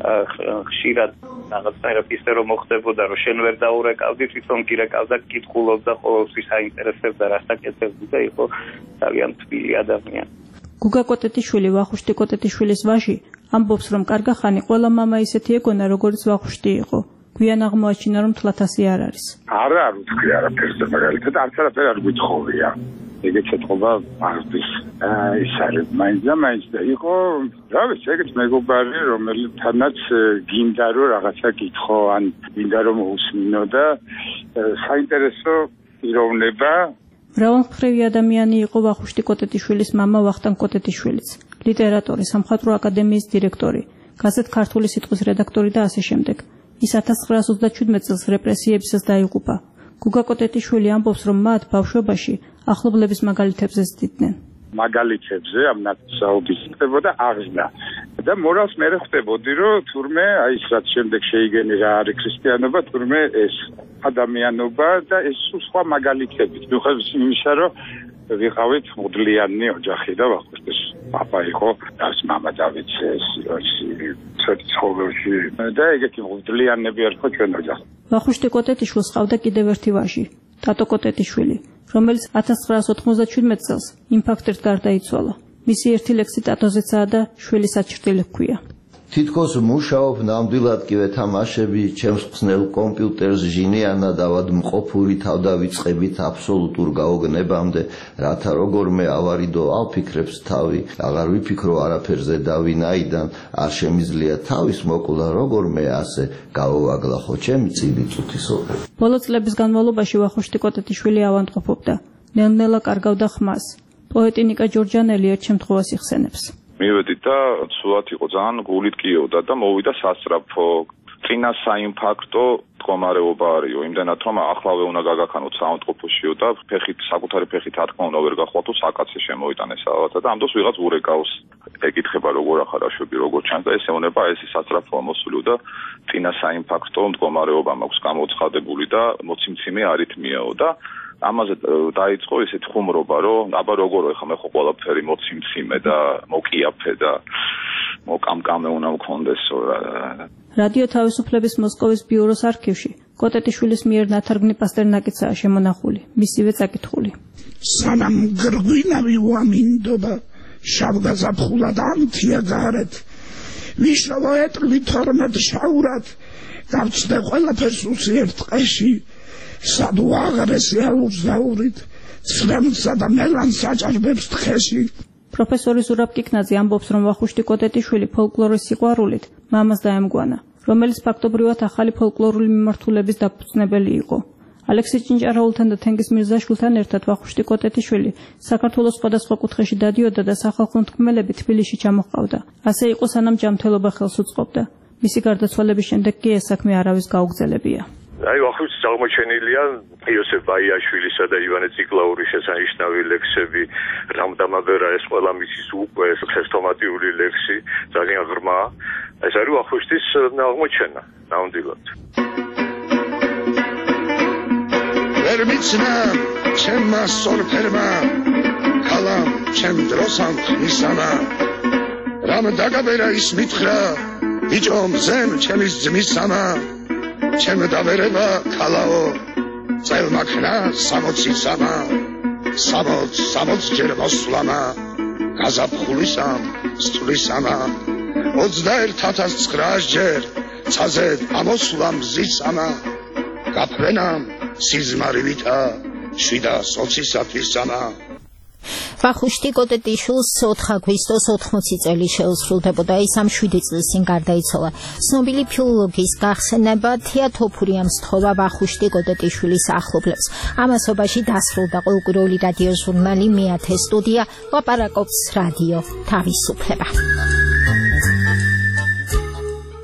Speaker 8: ხშირად რაღაცნაირად ისე რომ მოხდებოდა, რომ შენ ვერ დაურეკავდი, თვითონ კი რეკავდა, კითხულობდა, ყოველთვის აინტერესებდა რასაკეთებდი და იყო ძალიან თბილი ადამიანი.
Speaker 3: გუგა კოტეტიშვილი, ვახუშტი კოტეტიშვილის ვაჟი, ამბობს, რომ კარგა ხანი ყველა მამა ისეთი ეგონა, როგორც ვახუშტი იყო. გვიან აღმოაჩინა, რომ თლათ ასე არ არის.
Speaker 24: არა, არ ვთქვი არაფერს, მაგალითად არც არაფერი არ გვითხოვია. ეგეც ეთქობა არდის ის არის მაინც და მაინც და იყო რა ვიცი ეგეც მეგობარი რომელთანაც გინდა რომ რაღაცა გითხო ან გინდა რომ უსმინო და საინტერესო პიროვნება.
Speaker 3: მრავალმხრივი ადამიანი იყო ვახუშტი კოტეტიშვილის მამა ვახტანგ კოტეტიშვილიც, ლიტერატორი, სამხატვრო აკადემიის დირექტორი, გაზეთ ქართული სიტყვის რედაქტორი და ასე შემდეგ. ის ათას ცხრაას ოცდაჩვიდმეტ წელს რეპრესიებისას დაიღუპა. გუგა კოტეტიშვილი ამბობს, რომ მათ ბავშვობაში ახლობლების მაგალითებზე ზრდიდნენ.
Speaker 24: მაგალითებზე ამ ნაცაობის ხდებოდა აღზრდა და მორალს მე ხვდებოდი, რომ თურმე აი ის რაც შემდეგ შეიგენი რა არის ქრისტიანობა, თურმე ეს ადამიანობა და ეს სხვა მაგალითები. მიუხედავად იმისა, რომ ვიყავით მუდლიანი ოჯახი და ვახუშტის პაპა იყო, დას მამა დავიცეს, ცხოველში და ეგეთი მუდლიანები არ ხო ჩვენ ოჯახი.
Speaker 3: ვახუშტი კოტეტიშვილს ყავდა კიდევ ერთი ვაჟი, ტატო კოტეტიშვილი, რომელიც ათას ცხრაას ოცდაჩვიდმეტ წელს ინფარქტით გარდაიცვალა. მისი ერთი ლექსი ტატოზეცაა და შვილი საჩრდილი ჰქვია.
Speaker 9: თითქოს მუშაობ ნამდვილად კი ვეთამაშები ჩემს ხსნელ კომპიუტერს ჟინიანა დავადმყოფური თავდავიწყებით აბსოლუტურ გაოგნებამდე, რათა როგორმე ავარიდო ალფიქრებს თავი, აღარ ვიფიქრო არაფერზე და ვინაიდან არ შემიძლია თავის მოკლა როგორმე ასე გავოვაგლახო ჩემი წილი წუთისოფლი.
Speaker 3: ბოლო წლების განმავლობაში ვახუშტი კოტეტიშვილი ავადმყოფობდა. ნელ-ნელა კარგავდა ხმას. პოეტი ნიკა ჯორჯანელი ერთ შემთხვევას იხსენებს.
Speaker 12: მივედით და სულად იყო ძალიან გულით კიოდა და მოვიდა სასწრაფო წინა საინფარქტო მდგომარეობა არისო, იმდენად რომ ახლავე უნდა გაგაქანოთ საავადმყოფოშიო და ფეხით საკუთარი ფეხით ათქმა უნდა ვერ გახვალთო საკაცი შემოიტანეს ალბათ და ამ დროს ვიღაც ურეკავს ეკითხება როგორ ახარაშვები როგორ ჩანს და ესე უნება ეს სასწრაფო მოსულიო და წინა საინფარქტო მდგომარეობა მაქვს გამოცხადებული და მოციმციმე არითმიაო და ამაზე დაიწყო ესეთ ხუმრობა, რომ აბა როგორ ეხა მე ხო ყველაფერი მოციმციმე და მოკიაფე და მოკამკამე უნდა მქონდესო.
Speaker 3: რადიო თავისუფლების მოსკოვის ბიუროს არქივში კოტეტიშვილის მიერ ნათარგმნი პასტერნაკიცაა შემონახული, მისივე წაკითხული.
Speaker 13: სანამ გრგვინავი უამინდობა შავგაზაფხულად ამთია გარეთ ვიშავა ეტლი თორმეტ შაურად გავწდე ყველაფერს უსიერ ტყეში სად უაღრესი აუზაურით ცრემლსა და მელანს აჭარბებს ტყეში.
Speaker 3: პროფესორი ზურაბ კიკნაძე ამბობს, რომ ვახუშტი კოტეტიშვილი ფოლკლორის სიყვარულით მამას დაემგვანა, რომელიც ფაქტობრივად ახალი ფოლკლორული მიმართულების დაფუძნებელი იყო. ალექსი ჭინჭარაულთან და თენგიზ მირზაშვილთან ერთად ვახუშტი კოტეტიშვილი საქართველოს სხვადასხვა კუთხეში დადიოდა და სახალხო მთქმელები თბილისში ჩამოჰყავდა. ასე იყო სანამ ჯანმრთელობა ხელს უწყობდა. მისი გარდაცვალების შემდეგ კი ეს საქმე არავის გაუგზელებია.
Speaker 5: აი ახლა აღმოჩენილია იოსებ ბაიაშვილისა და ივანე ციკლაურის შესანიშნავი ლექსები, რამდამაბერა ეს ყველა მისის უკვე ხესტომატიური ლექსი, ძალიან ღრმა. ეს არის ახუშტის აღმოჩენა, ნამდვილად.
Speaker 13: ვერ მიცნა ჩემმა სოლფერმა კალამ ჩემ დროსამ ხმისამა რამ დაგაბერა ის მითხრა ბიჭო მზემ ჩემის ძმისამა ჩემ დაბერება კალაო წელმაქნა სამოცი სამა სამოც სამოც ჯერ მოსვლამა გაზაფხულისამ სტვლისამა ოცდაერთ ათას ცხრაას ჯერ ცაზე ამოსვლა მზისამა გაფრენამ სიზმარივითა შვიდას ოცისათვისამა
Speaker 2: ვახუშტი კოტეტიშვილს ოთხ აგვისტოს ოთხმოცი წელი შეუსრულდებოდა, ის ამ შვიდი წლის წინ გარდაიცვალა. ცნობილი ფილოლოგის გახსენება თეატოფურიამ სთხოვა ვახუშტი კოტეტიშვილის ახლობლებს. ამასობაში დასრულდა ყოველკვირეული რადიო ჟურნალი მეათე სტუდია, ლაპარაკობს რადიო თავისუფლება.